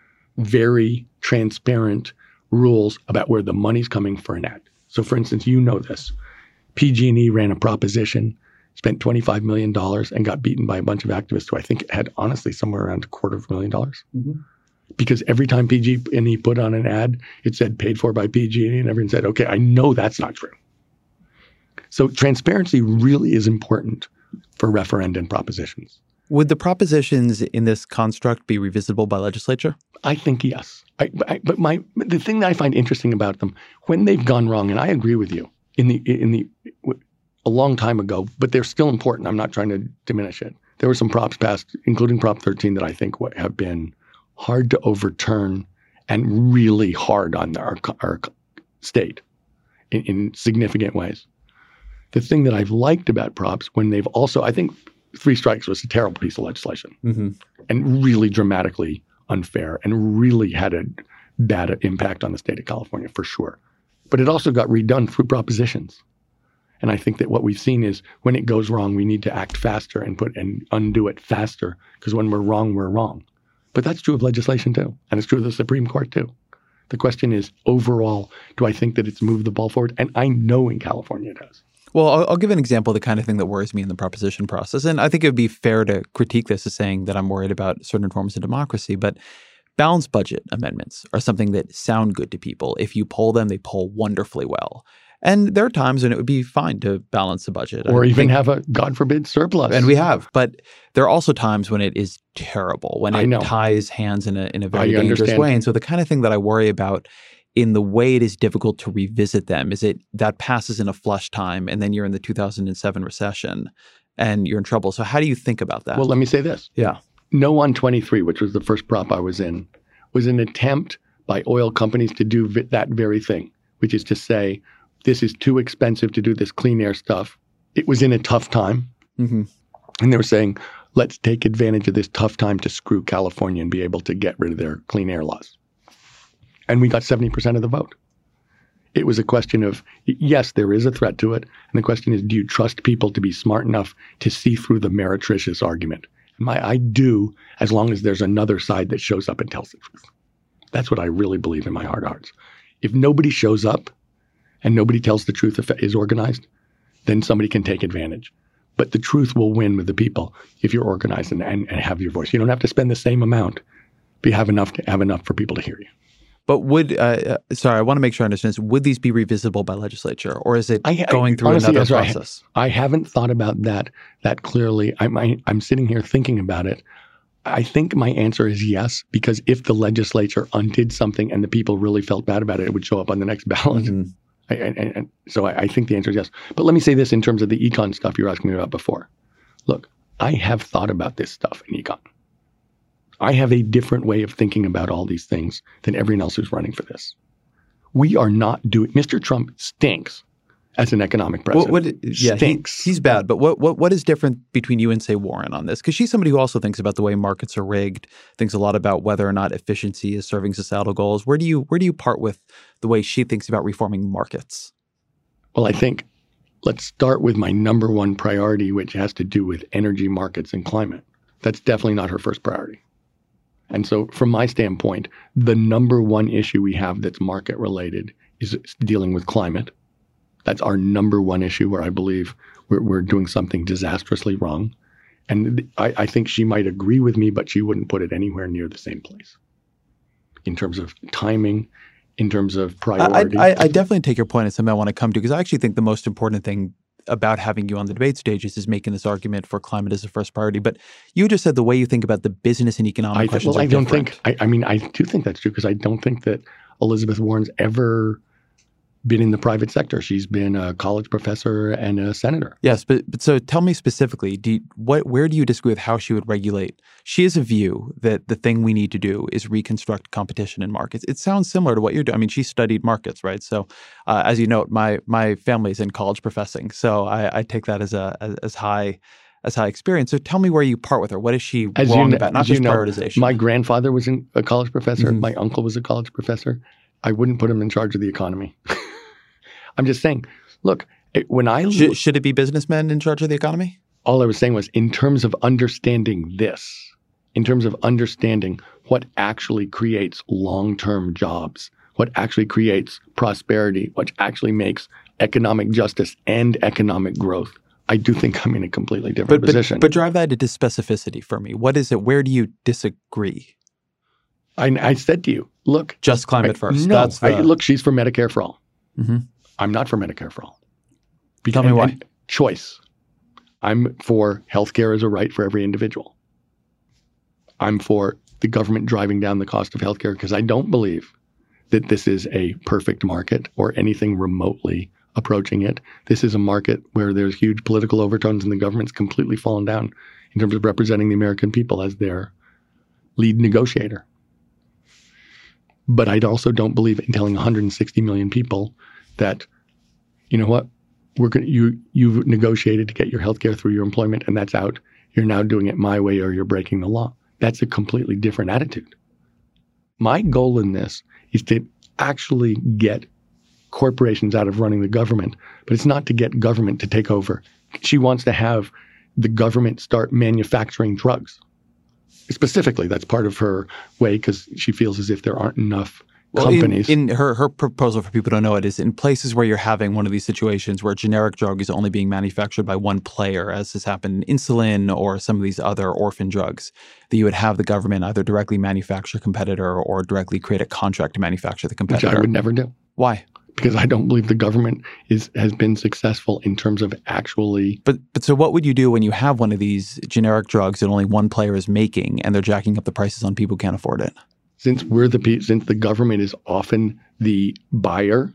very transparent rules about where the money's coming for an ad. So, for instance, this. PG&E ran a proposition, spent $25 million and got beaten by a bunch of activists who I think had, honestly, somewhere around $250,000. Mm-hmm. Because every time PG&E put on an ad, it said paid for by PG&E, and everyone said, okay, I know that's not true. So transparency really is important for referendum propositions. Would the propositions in this construct be revisitable by legislature? I think yes. But the thing that I find interesting about them, when they've gone wrong, and I agree with you, a long time ago, but they're still important. I'm not trying to diminish it. There were some props passed, including Prop 13, that I think have been hard to overturn and really hard on our state in significant ways. The thing that I've liked about props, when they've also, I think 3 strikes was a terrible piece of legislation and really dramatically unfair and really had a bad impact on the state of California for sure. But it also got redone through propositions. And I think that what we've seen is when it goes wrong, we need to act faster and undo it faster, because when we're wrong, we're wrong. But that's true of legislation too. And it's true of the Supreme Court too. The question is, overall, do I think that it's moved the ball forward? And I know in California it has. Well, I'll give an example of the kind of thing that worries me in the proposition process. And I think it would be fair to critique this as saying that I'm worried about certain forms of democracy. But balanced budget amendments are something that sound good to people. If you poll them, they poll wonderfully well. And there are times when it would be fine to balance the budget. Or even have a, God forbid, surplus. And we have. But there are also times when it is terrible, when it ties hands in a very dangerous way. And so the kind of thing that I worry about in the way it is difficult to revisit them is that passes in a flush time, and then you're in the 2007 recession and you're in trouble. So how do you think about that? Well, let me say this. Yeah. No on 23, which was the first prop I was in, was an attempt by oil companies to do that very thing, which is to say, this is too expensive to do this clean air stuff. It was in a tough time. And they were saying, let's take advantage of this tough time to screw California and be able to get rid of their clean air laws. And we got 70% of the vote. It was a question of, yes, there is a threat to it. And the question is, do you trust people to be smart enough to see through the meretricious argument? I do, as long as there's another side that shows up and tells the truth. That's what I really believe in my heart of hearts. If nobody shows up and nobody tells the truth if it is organized, then somebody can take advantage. But the truth will win with the people if you're organized and have your voice. You don't have to spend the same amount, but you have enough for people to hear you. But I want to make sure I understand this. Would these be revisitable by legislature, or is it going through honestly, another process? I haven't thought about that clearly. I'm sitting here thinking about it. I think my answer is yes, because if the legislature undid something and the people really felt bad about it, it would show up on the next ballot. And so I think the answer is yes. But let me say this in terms of the econ stuff you were asking me about before. Look, I have thought about this stuff in econ. I have a different way of thinking about all these things than everyone else who's running for this. We are not doing – Mr. Trump stinks as an economic president. Stinks. He's bad. But what is different between you and, say, Warren on this? Because she's somebody who also thinks about the way markets are rigged, thinks a lot about whether or not efficiency is serving societal goals. Where do you part with the way she thinks about reforming markets? Well, I think let's start with my number one priority, which has to do with energy markets and climate. That's definitely not her first priority. And so from my standpoint, the number one issue we have that's market related is dealing with climate. That's our number one issue where I believe we're doing something disastrously wrong. And I think she might agree with me, but she wouldn't put it anywhere near the same place in terms of timing, in terms of priority. I definitely take your point. It's something I want to come to, because I actually think the most important thing about having you on the debate stages is making this argument for climate as a first priority. But you just said the way you think about the business and economic questions are different. I do think that's true, because I don't think that Elizabeth Warren's ever been in the private sector. She's been a college professor and a senator. Yes, but so tell me specifically, where do you disagree with how she would regulate? She has a view that the thing we need to do is reconstruct competition in markets. It sounds similar to what you're doing. I mean, she studied markets, right? So as you note, my family's in college professing, so I take that as high experience. So tell me where you part with her. What is she wrong about? Not just prioritization. My grandfather was a college professor. Mm-hmm. My uncle was a college professor. I wouldn't put him in charge of the economy. I'm just saying, look, when I should it be businessmen in charge of the economy? All I was saying was, in terms of understanding this, in terms of understanding what actually creates long-term jobs, what actually creates prosperity, what actually makes economic justice and economic growth, I do think I'm in a completely different position. But drive that into specificity for me. What is it? Where do you disagree? I said to you, look. Just climate first. No, look, she's for Medicare for all. Mm-hmm. I'm not for Medicare for all. Tell me why. Choice. I'm for healthcare as a right for every individual. I'm for the government driving down the cost of healthcare because I don't believe that this is a perfect market or anything remotely approaching it. This is a market where there's huge political overtones and the government's completely fallen down in terms of representing the American people as their lead negotiator. But I also don't believe in telling 160 million people that, you know what, you've negotiated to get your healthcare through your employment and that's out. You're now doing it my way or you're breaking the law. That's a completely different attitude. My goal in this is to actually get corporations out of running the government, but it's not to get government to take over. She wants to have the government start manufacturing drugs. Specifically, that's part of her way because she feels as if there aren't enough companies. In her proposal, for people who don't know it, is in places where you're having one of these situations where generic drug is only being manufactured by one player, as has happened in insulin or some of these other orphan drugs, that you would have the government either directly manufacture a competitor or directly create a contract to manufacture the competitor. Which I would never do. Why? Because I don't believe the government has been successful in terms of actually. But so what would you do when you have one of these generic drugs that only one player is making and they're jacking up the prices on people who can't afford it? Since the government is often the buyer,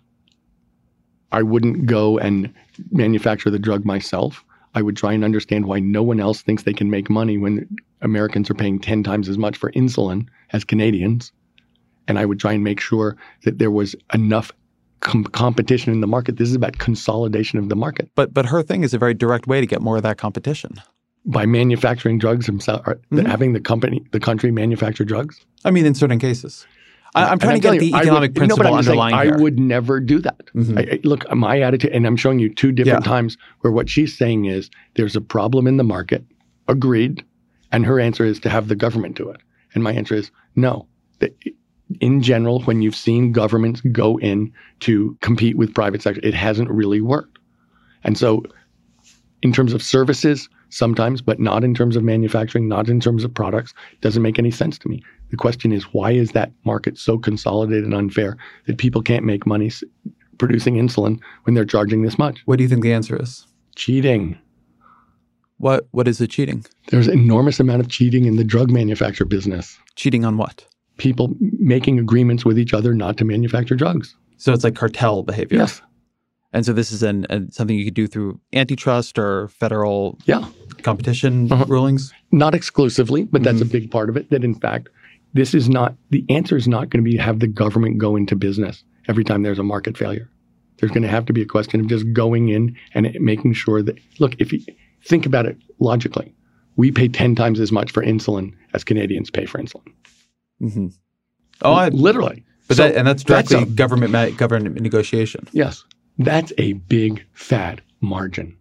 I wouldn't go and manufacture the drug myself. I would try and understand why no one else thinks they can make money when Americans are paying 10 times as much for insulin as Canadians. And I would try and make sure that there was enough competition in the market. This is about consolidation of the market. But her thing is a very direct way to get more of that competition. By manufacturing drugs themselves, having the country manufacture drugs? I mean, in certain cases. I'm trying to get the economic principle underlying here. I would never do that. Mm-hmm. Look, my attitude, and I'm showing you two different times where what she's saying is there's a problem in the market, agreed, and her answer is to have the government do it. And my answer is no. In general, when you've seen governments go in to compete with private sector, it hasn't really worked. And so in terms of services, sometimes, but not in terms of manufacturing, not in terms of products, doesn't make any sense to me. The question is, why is that market so consolidated and unfair that people can't make money producing insulin when they're charging this much? What do you think the answer is? Cheating. What is the cheating? There's an enormous amount of cheating in the drug manufacture business. Cheating on what? People making agreements with each other not to manufacture drugs. So it's like cartel behavior? Yes. And so this is something you could do through antitrust or federal competition rulings? Not exclusively, but that's a big part of it. That in fact, this is not, the answer is not going to be have the government go into business every time there's a market failure. There's going to have to be a question of just going in and making sure that, look, if you think about it logically, we pay 10 times as much for insulin as Canadians pay for insulin. Mm-hmm. Literally. But so that's directly government negotiation. Yes. That's a big, fat margin.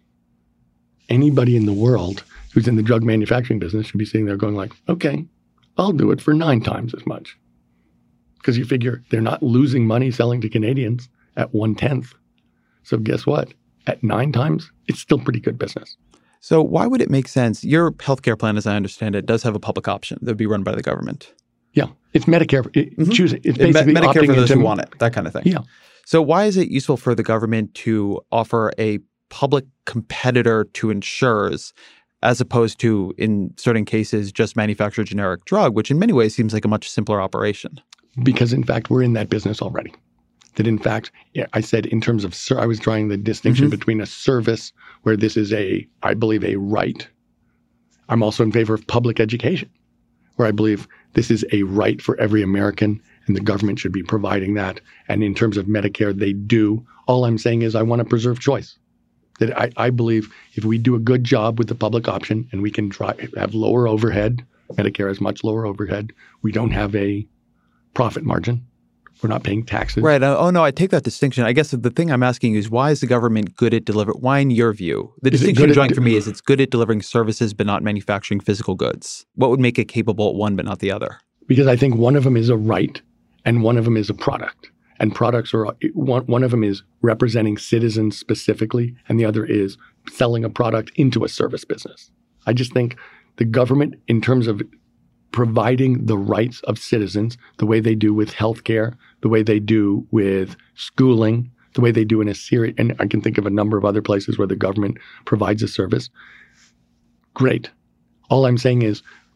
Anybody in the world who's in the drug manufacturing business should be sitting there going like, okay, I'll do it for 9 times as much. Because you figure they're not losing money selling to Canadians at 1/10. So guess what? At 9 times, it's still pretty good business. So why would it make sense? Your healthcare plan, as I understand it, does have a public option that would be run by the government. Yeah. It's Medicare. Choosing. It's basically Medicare opting for those into, who want it, that kind of thing. Yeah. So why is it useful for the government to offer a public competitor to insurers as opposed to, in certain cases, just manufacture a generic drug, which in many ways seems like a much simpler operation? Because, in fact, we're in that business already. That, in fact, I said in terms of I was drawing the distinction between a service where this is I believe, a right. I'm also in favor of public education, where I believe this is a right for every American and the government should be providing that. And in terms of Medicare, they do. All I'm saying is I want to preserve choice. That I believe if we do a good job with the public option and we can have lower overhead, Medicare has much lower overhead, we don't have a profit margin. We're not paying taxes. Right. Oh, no, I take that distinction. I guess the thing I'm asking is why is the government good at delivering? Why, in your view, the distinction you're drawing for me is it's good at delivering services but not manufacturing physical goods. What would make it capable at one but not the other? Because I think one of them is a right and one of them is a product. And products are, one of them is representing citizens specifically, and the other is selling a product into a service business. I just think the government, in terms of providing the rights of citizens, the way they do with healthcare, the way they do with schooling, the way they do in a series, and I can think of a number of other places where the government provides a service. Great. All I'm saying is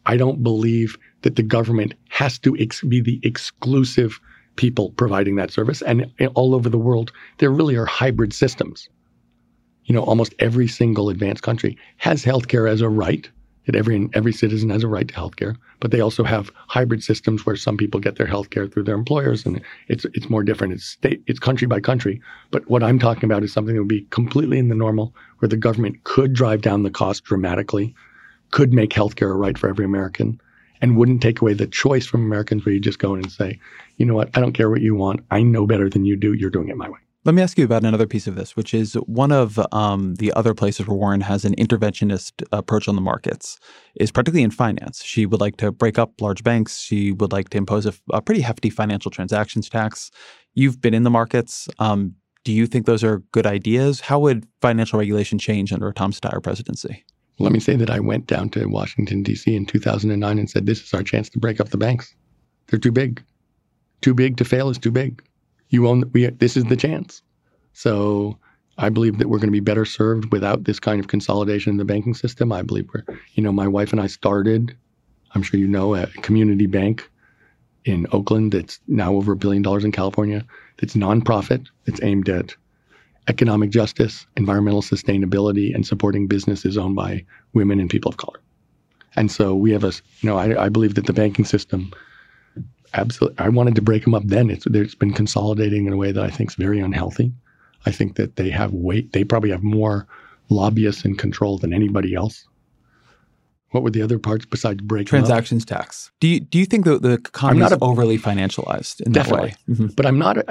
I don't believe that the government has to be the exclusive people providing that service. And all over the world, there really are hybrid systems. Almost every single advanced country has healthcare as a right, that every citizen has a right to healthcare. But they also have hybrid systems where some people get their healthcare through their employers, and it's more different. It's country by country. But what I'm talking about is something that would be completely in the normal, where the government could drive down the cost dramatically, could make healthcare a right for every American, and wouldn't take away the choice from Americans where you just go in and say, you know what, I don't care what you want. I know better than you do. You're doing it my way. Let me ask you about another piece of this, which is one of the other places where Warren has an interventionist approach on the markets is particularly in finance. She would like to break up large banks. She would like to impose a pretty hefty financial transactions tax. You've been in the markets. Do you think those are good ideas? How would financial regulation change under a Tom Steyer presidency? Let me say that I went down to Washington, D.C. in 2009 and said, this is our chance to break up the banks. They're too big. Too big to fail is too big. This is the chance. So I believe that we're going to be better served without this kind of consolidation in the banking system. I believe my wife and I started, I'm sure you know, a community bank in Oakland that's now over $1 billion in California, that's nonprofit, that's aimed at economic justice, environmental sustainability, and supporting businesses owned by women and people of color. And so we have I believe that the banking system, absolutely, I wanted to break them up then. It's been consolidating in a way that I think is very unhealthy. I think that they have weight. They probably have more lobbyists in control than anybody else. What were the other parts besides breaking transactions tax? Do you think that the economy is overly financialized in that way? Mm-hmm. But I'm not.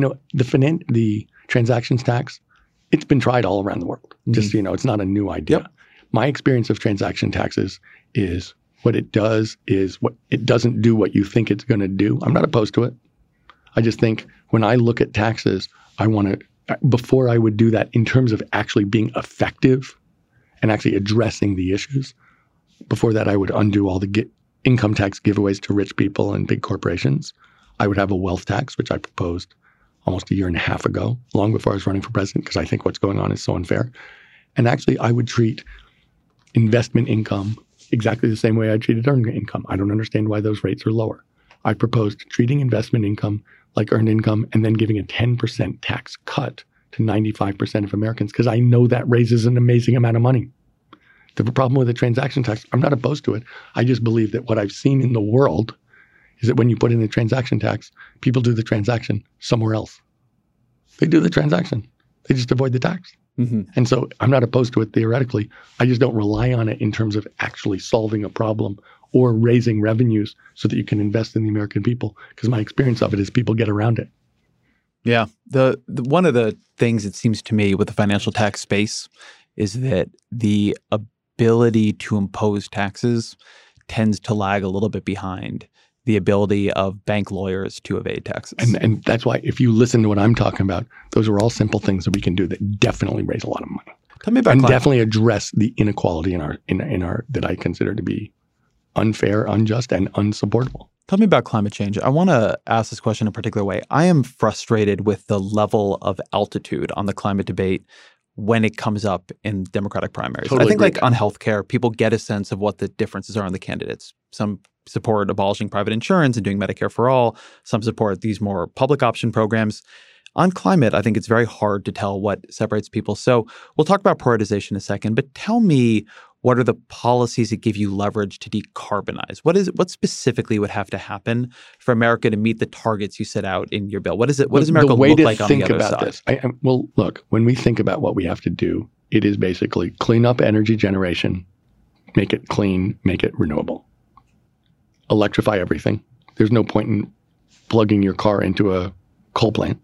The transactions tax, it's been tried all around the world. Mm-hmm. Just it's not a new idea. Yep. My experience of transaction taxes is what it does is what it doesn't do what you think it's going to do. I'm not opposed to it. I just think when I look at taxes, I want to, before I would do that in terms of actually being effective and actually addressing the issues, before that I would undo all the income tax giveaways to rich people and big corporations. I would have a wealth tax, which I proposed almost a year and a half ago, long before I was running for president, because I think what's going on is so unfair. And actually, I would treat investment income exactly the same way I treated earned income. I don't understand why those rates are lower. I proposed treating investment income like earned income and then giving a 10% tax cut to 95% of Americans, because I know that raises an amazing amount of money. The problem with the transaction tax, I'm not opposed to it. I just believe that what I've seen in the world is that when you put in a transaction tax, people do the transaction somewhere else. They do the transaction. They just avoid the tax. Mm-hmm. And so I'm not opposed to it theoretically. I just don't rely on it in terms of actually solving a problem or raising revenues so that you can invest in the American people, because my experience of it is people get around it. Yeah. The one of the things it seems to me with the financial tax space is that the ability to impose taxes tends to lag a little bit behind the ability of bank lawyers to evade taxes. And that's why if you listen to what I'm talking about, those are all simple things that we can do that definitely raise a lot of money. Tell me about and definitely address the inequality in our that I consider to be unfair, unjust, and unsupportable. Tell me about climate change. I want to ask this question in a particular way. I am frustrated with the level of altitude on the climate debate when it comes up in Democratic primaries. Totally I think agree. on healthcare, people get a sense of what the differences are in the candidates. Some support abolishing private insurance and doing Medicare for all. Some support these more public option programs. On climate, I think it's very hard to tell what separates people. So we'll talk about prioritization in a second, but tell me, what are the policies that give you leverage to decarbonize? What specifically would have to happen for America to meet the targets you set out in your bill? What does America look like on the other side? Well, look, when we think about what we have to do, it is basically clean up energy generation, make it clean, make it renewable. Electrify everything. There's no point in plugging your car into a coal plant,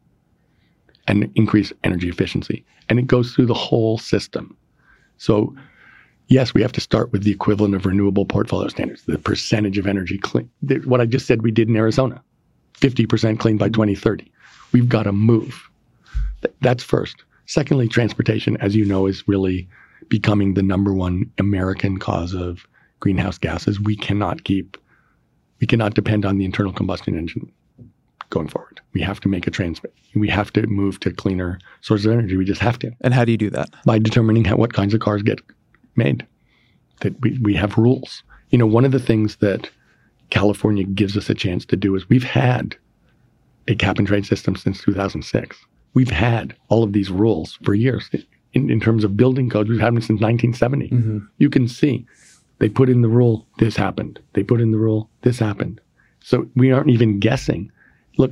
and increase energy efficiency. And it goes through the whole system. So yes, we have to start with the equivalent of renewable portfolio standards, the percentage of energy clean. What I just said we did in Arizona, 50% clean by 2030. We've got to move. That's first. Secondly, transportation, as you know, is really becoming the number one American cause of greenhouse gases. We cannot depend on the internal combustion engine going forward. We have to make we have to move to cleaner sources of energy. We just have to. And how do you do that? By determining what kinds of cars get made. That we have rules. One of the things that California gives us a chance to do is we've had a cap and trade system since 2006. We've had all of these rules for years. In terms of building codes, we've had them since 1970. Mm-hmm. You can see they put in the rule, this happened. They put in the rule, this happened. So we aren't even guessing. Look,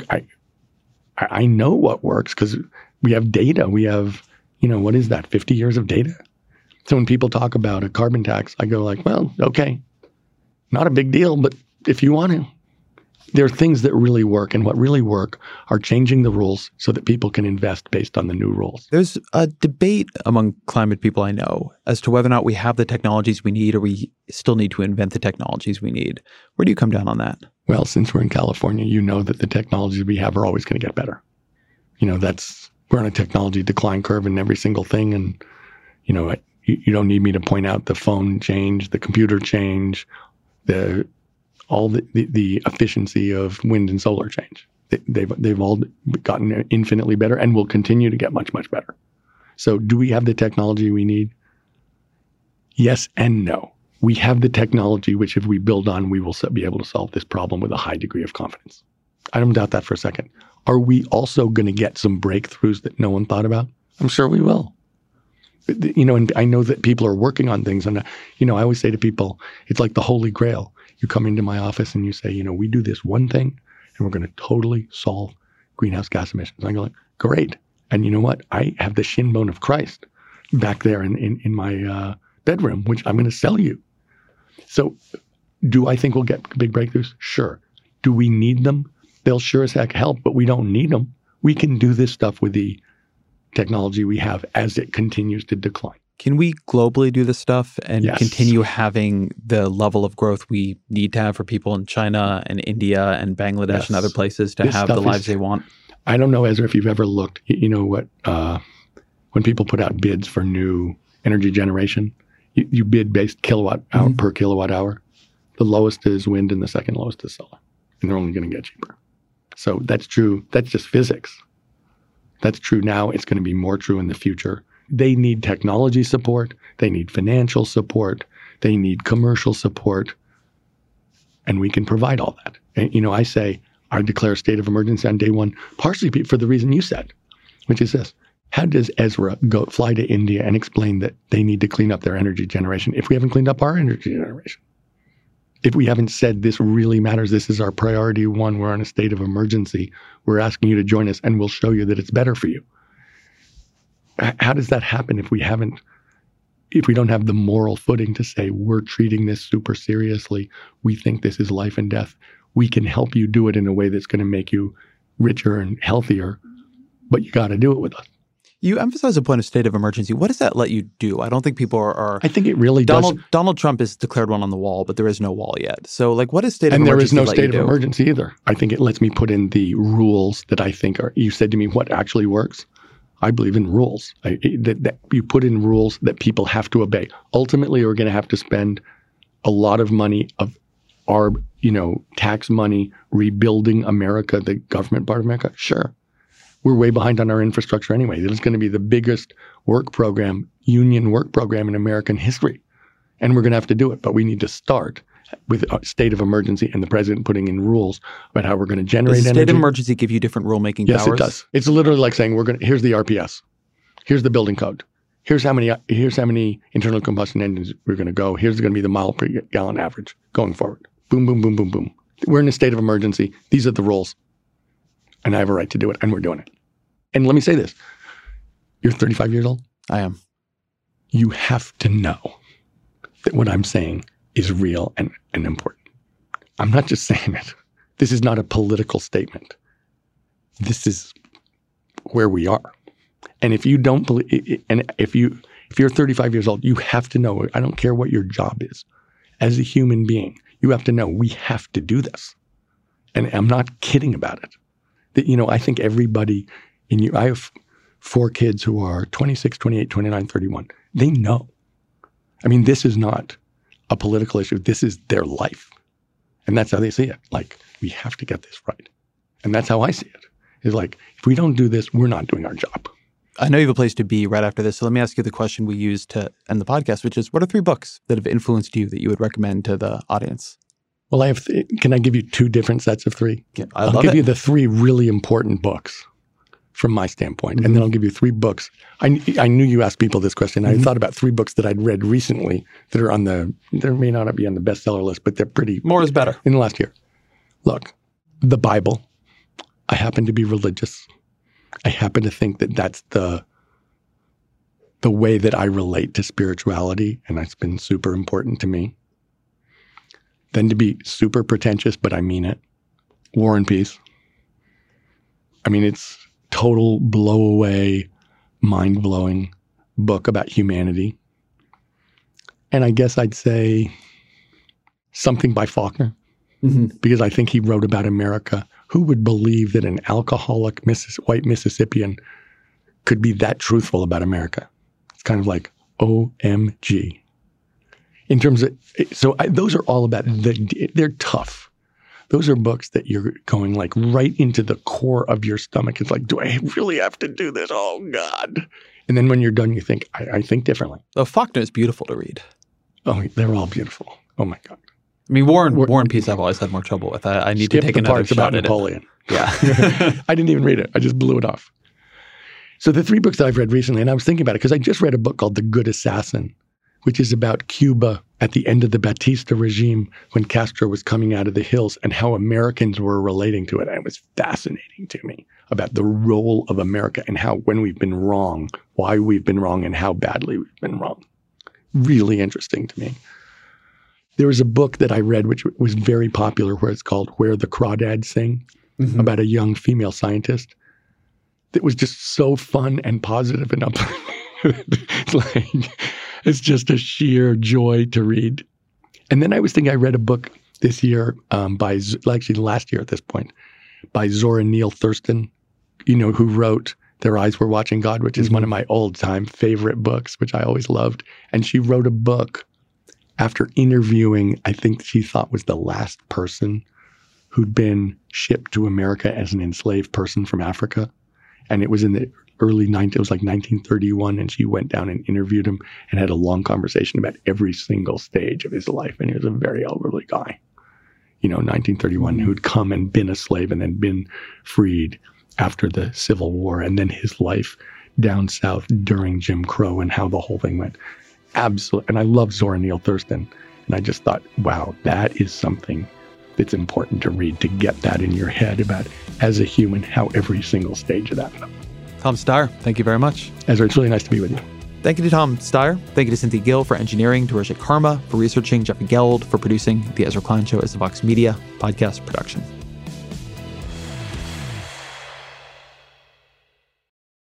I know what works because we have data. We have, what is that, 50 years of data? So when people talk about a carbon tax, I go like, well, okay, not a big deal, but if you want to. There are things that really work, and what really work are changing the rules so that people can invest based on the new rules. There's a debate among climate people I know as to whether or not we have the technologies we need or we still need to invent the technologies we need. Where do you come down on that? Well, since we're in California, you know that the technologies we have are always going to get better. We're on a technology decline curve in every single thing, and, you don't need me to point out the phone change, the computer change, all the efficiency of wind and solar change. They've all gotten infinitely better and will continue to get much, much better. So do we have the technology we need? Yes and no. We have the technology which if we build on, we will be able to solve this problem with a high degree of confidence. I don't doubt that for a second. Are we also going to get some breakthroughs that no one thought about? I'm sure we will. And I know that people are working on things. And, I always say to people, it's like the Holy Grail. You come into my office and you say, we do this one thing and we're going to totally solve greenhouse gas emissions. I go like, great. And you know what? I have the shin bone of Christ back there in my bedroom, which I'm going to sell you. So do I think we'll get big breakthroughs? Sure. Do we need them? They'll sure as heck help, but we don't need them. We can do this stuff with the technology we have as it continues to decline. Can we globally do this stuff and Yes. continue having the level of growth we need to have for people in China and India and Bangladesh Yes. and other places to This have the stuff lives is- they want? I don't know, Ezra, if you've ever looked, when people put out bids for new energy generation, you bid based kilowatt hour per kilowatt hour. The lowest is wind and the second lowest is solar. And they're only going to get cheaper. So that's true. That's just physics. That's true now. It's going to be more true in the future. They need technology support. They need financial support. They need commercial support. And we can provide all that. And, I say I declare a state of emergency on day one, partially for the reason you said, which is this. How does Ezra fly to India and explain that they need to clean up their energy generation if we haven't cleaned up our energy generation? If we haven't said this really matters, this is our priority one, we're on a state of emergency, we're asking you to join us and we'll show you that it's better for you. How does that happen if we don't have the moral footing to say we're treating this super seriously, we think this is life and death, we can help you do it in a way that's going to make you richer and healthier, but you got to do it with us. You emphasize a point of state of emergency. What does that let you do? I don't think people are I think it really does. Donald Trump has declared one on the wall, but there is no wall yet. So, what is state of And emergency? there is no let you state of do? emergency either. I think it lets me put in the rules that I think are. You said to me, what actually works? I believe in rules. That you put in rules that people have to obey. Ultimately, we're going to have to spend a lot of money of our, tax money rebuilding America, the government part of America. Sure. We're way behind on our infrastructure anyway. It's going to be the biggest union work program in American history. And we're going to have to do it. But we need to start with a state of emergency and the president putting in rules about how we're going to generate Does the energy. state of emergency give you different rulemaking Yes, powers? it does. It's literally like saying here's the RPS. Here's the building code. Here's how many internal combustion engines we're going to go. Here's going to be the mile per gallon average going forward. Boom, boom, boom, boom, boom. We're in a state of emergency. These are the rules. And I have a right to do it, and we're doing it. And let me say this. You're 35 years old? I am. You have to know that what I'm saying is real and important. I'm not just saying it. This is not a political statement. This is where we are. And if you don't believe, and if you're 35 years old, you have to know, I don't care what your job is. As a human being, you have to know we have to do this. And I'm not kidding about it. That, I think everybody I have 4 kids who are 26, 28, 29, 31. They know. I mean, this is not a political issue. This is their life. And that's how they see it. Like, we have to get this right. And that's how I see it. It's like, if we don't do this, we're not doing our job. I know you have a place to be right after this, so let me ask you the question we used to end the podcast, which is, what are 3 books that have influenced you that you would recommend to the audience? Well, can I give you 2 different sets of 3? Yeah, I'll give you the 3 really important books from my standpoint, and then I'll give you 3 books. I knew you asked people this question. I thought about 3 books that I'd read recently that are they may not be on the bestseller list, but they're pretty. More is better. In the last year. Look, the Bible. I happen to be religious. I happen to think that that's the way that I relate to spirituality, and that's been super important to me. Then to be super pretentious, but I mean it. War and Peace. I mean, it's total blow away, mind-blowing book about humanity. And I guess I'd say something by Faulkner, because I think he wrote about America. Who would believe that an alcoholic white Mississippian could be that truthful about America? It's kind of like, OMG. In terms of, those are all about, they're tough. Those are books that you're going like right into the core of your stomach. It's like, do I really have to do this? Oh, God. And then when you're done, you think, I think differently. Oh, Faulkner is beautiful to read. Oh, they're all beautiful. Oh, my God. I mean, War and Peace I've always had more trouble with. I need to take another shot at Napoleon. Yeah. I didn't even read it. I just blew it off. So the 3 books that I've read recently, and I was thinking about it because I just read a book called The Good Assassin, which is about Cuba at the end of the Batista regime when Castro was coming out of the hills and how Americans were relating to it. And it was fascinating to me about the role of America and how when we've been wrong, why we've been wrong, and how badly we've been wrong. Really interesting to me. There was a book that I read which was very popular where it's called Where the Crawdads Sing, about a young female scientist that was just so fun and positive and uplifting. It's just a sheer joy to read. And then I was thinking I read a book this year actually last year at this point, by Zora Neale Thurston, who wrote Their Eyes Were Watching God, which is one of my old-time favorite books, which I always loved. And she wrote a book after interviewing, I think she thought was the last person who'd been shipped to America as an enslaved person from Africa. And it was in the early 90s, it was like 1931, and she went down and interviewed him and had a long conversation about every single stage of his life. And he was a very elderly guy, 1931, who'd come and been a slave and then been freed after the Civil War, and then his life down south during Jim Crow and how the whole thing went. Absolutely. And I love Zora Neale Thurston. And I just thought, wow, that is something that's important to read, to get that in your head about, as a human, how every single stage of that felt. Tom Steyer, thank you very much. Ezra, it's really nice to be with you. Thank you to Tom Steyer. Thank you to Cynthia Gill for engineering, to Rishit Karma for researching, Jeffrey Geld for producing. The Ezra Klein Show is a Vox Media podcast production.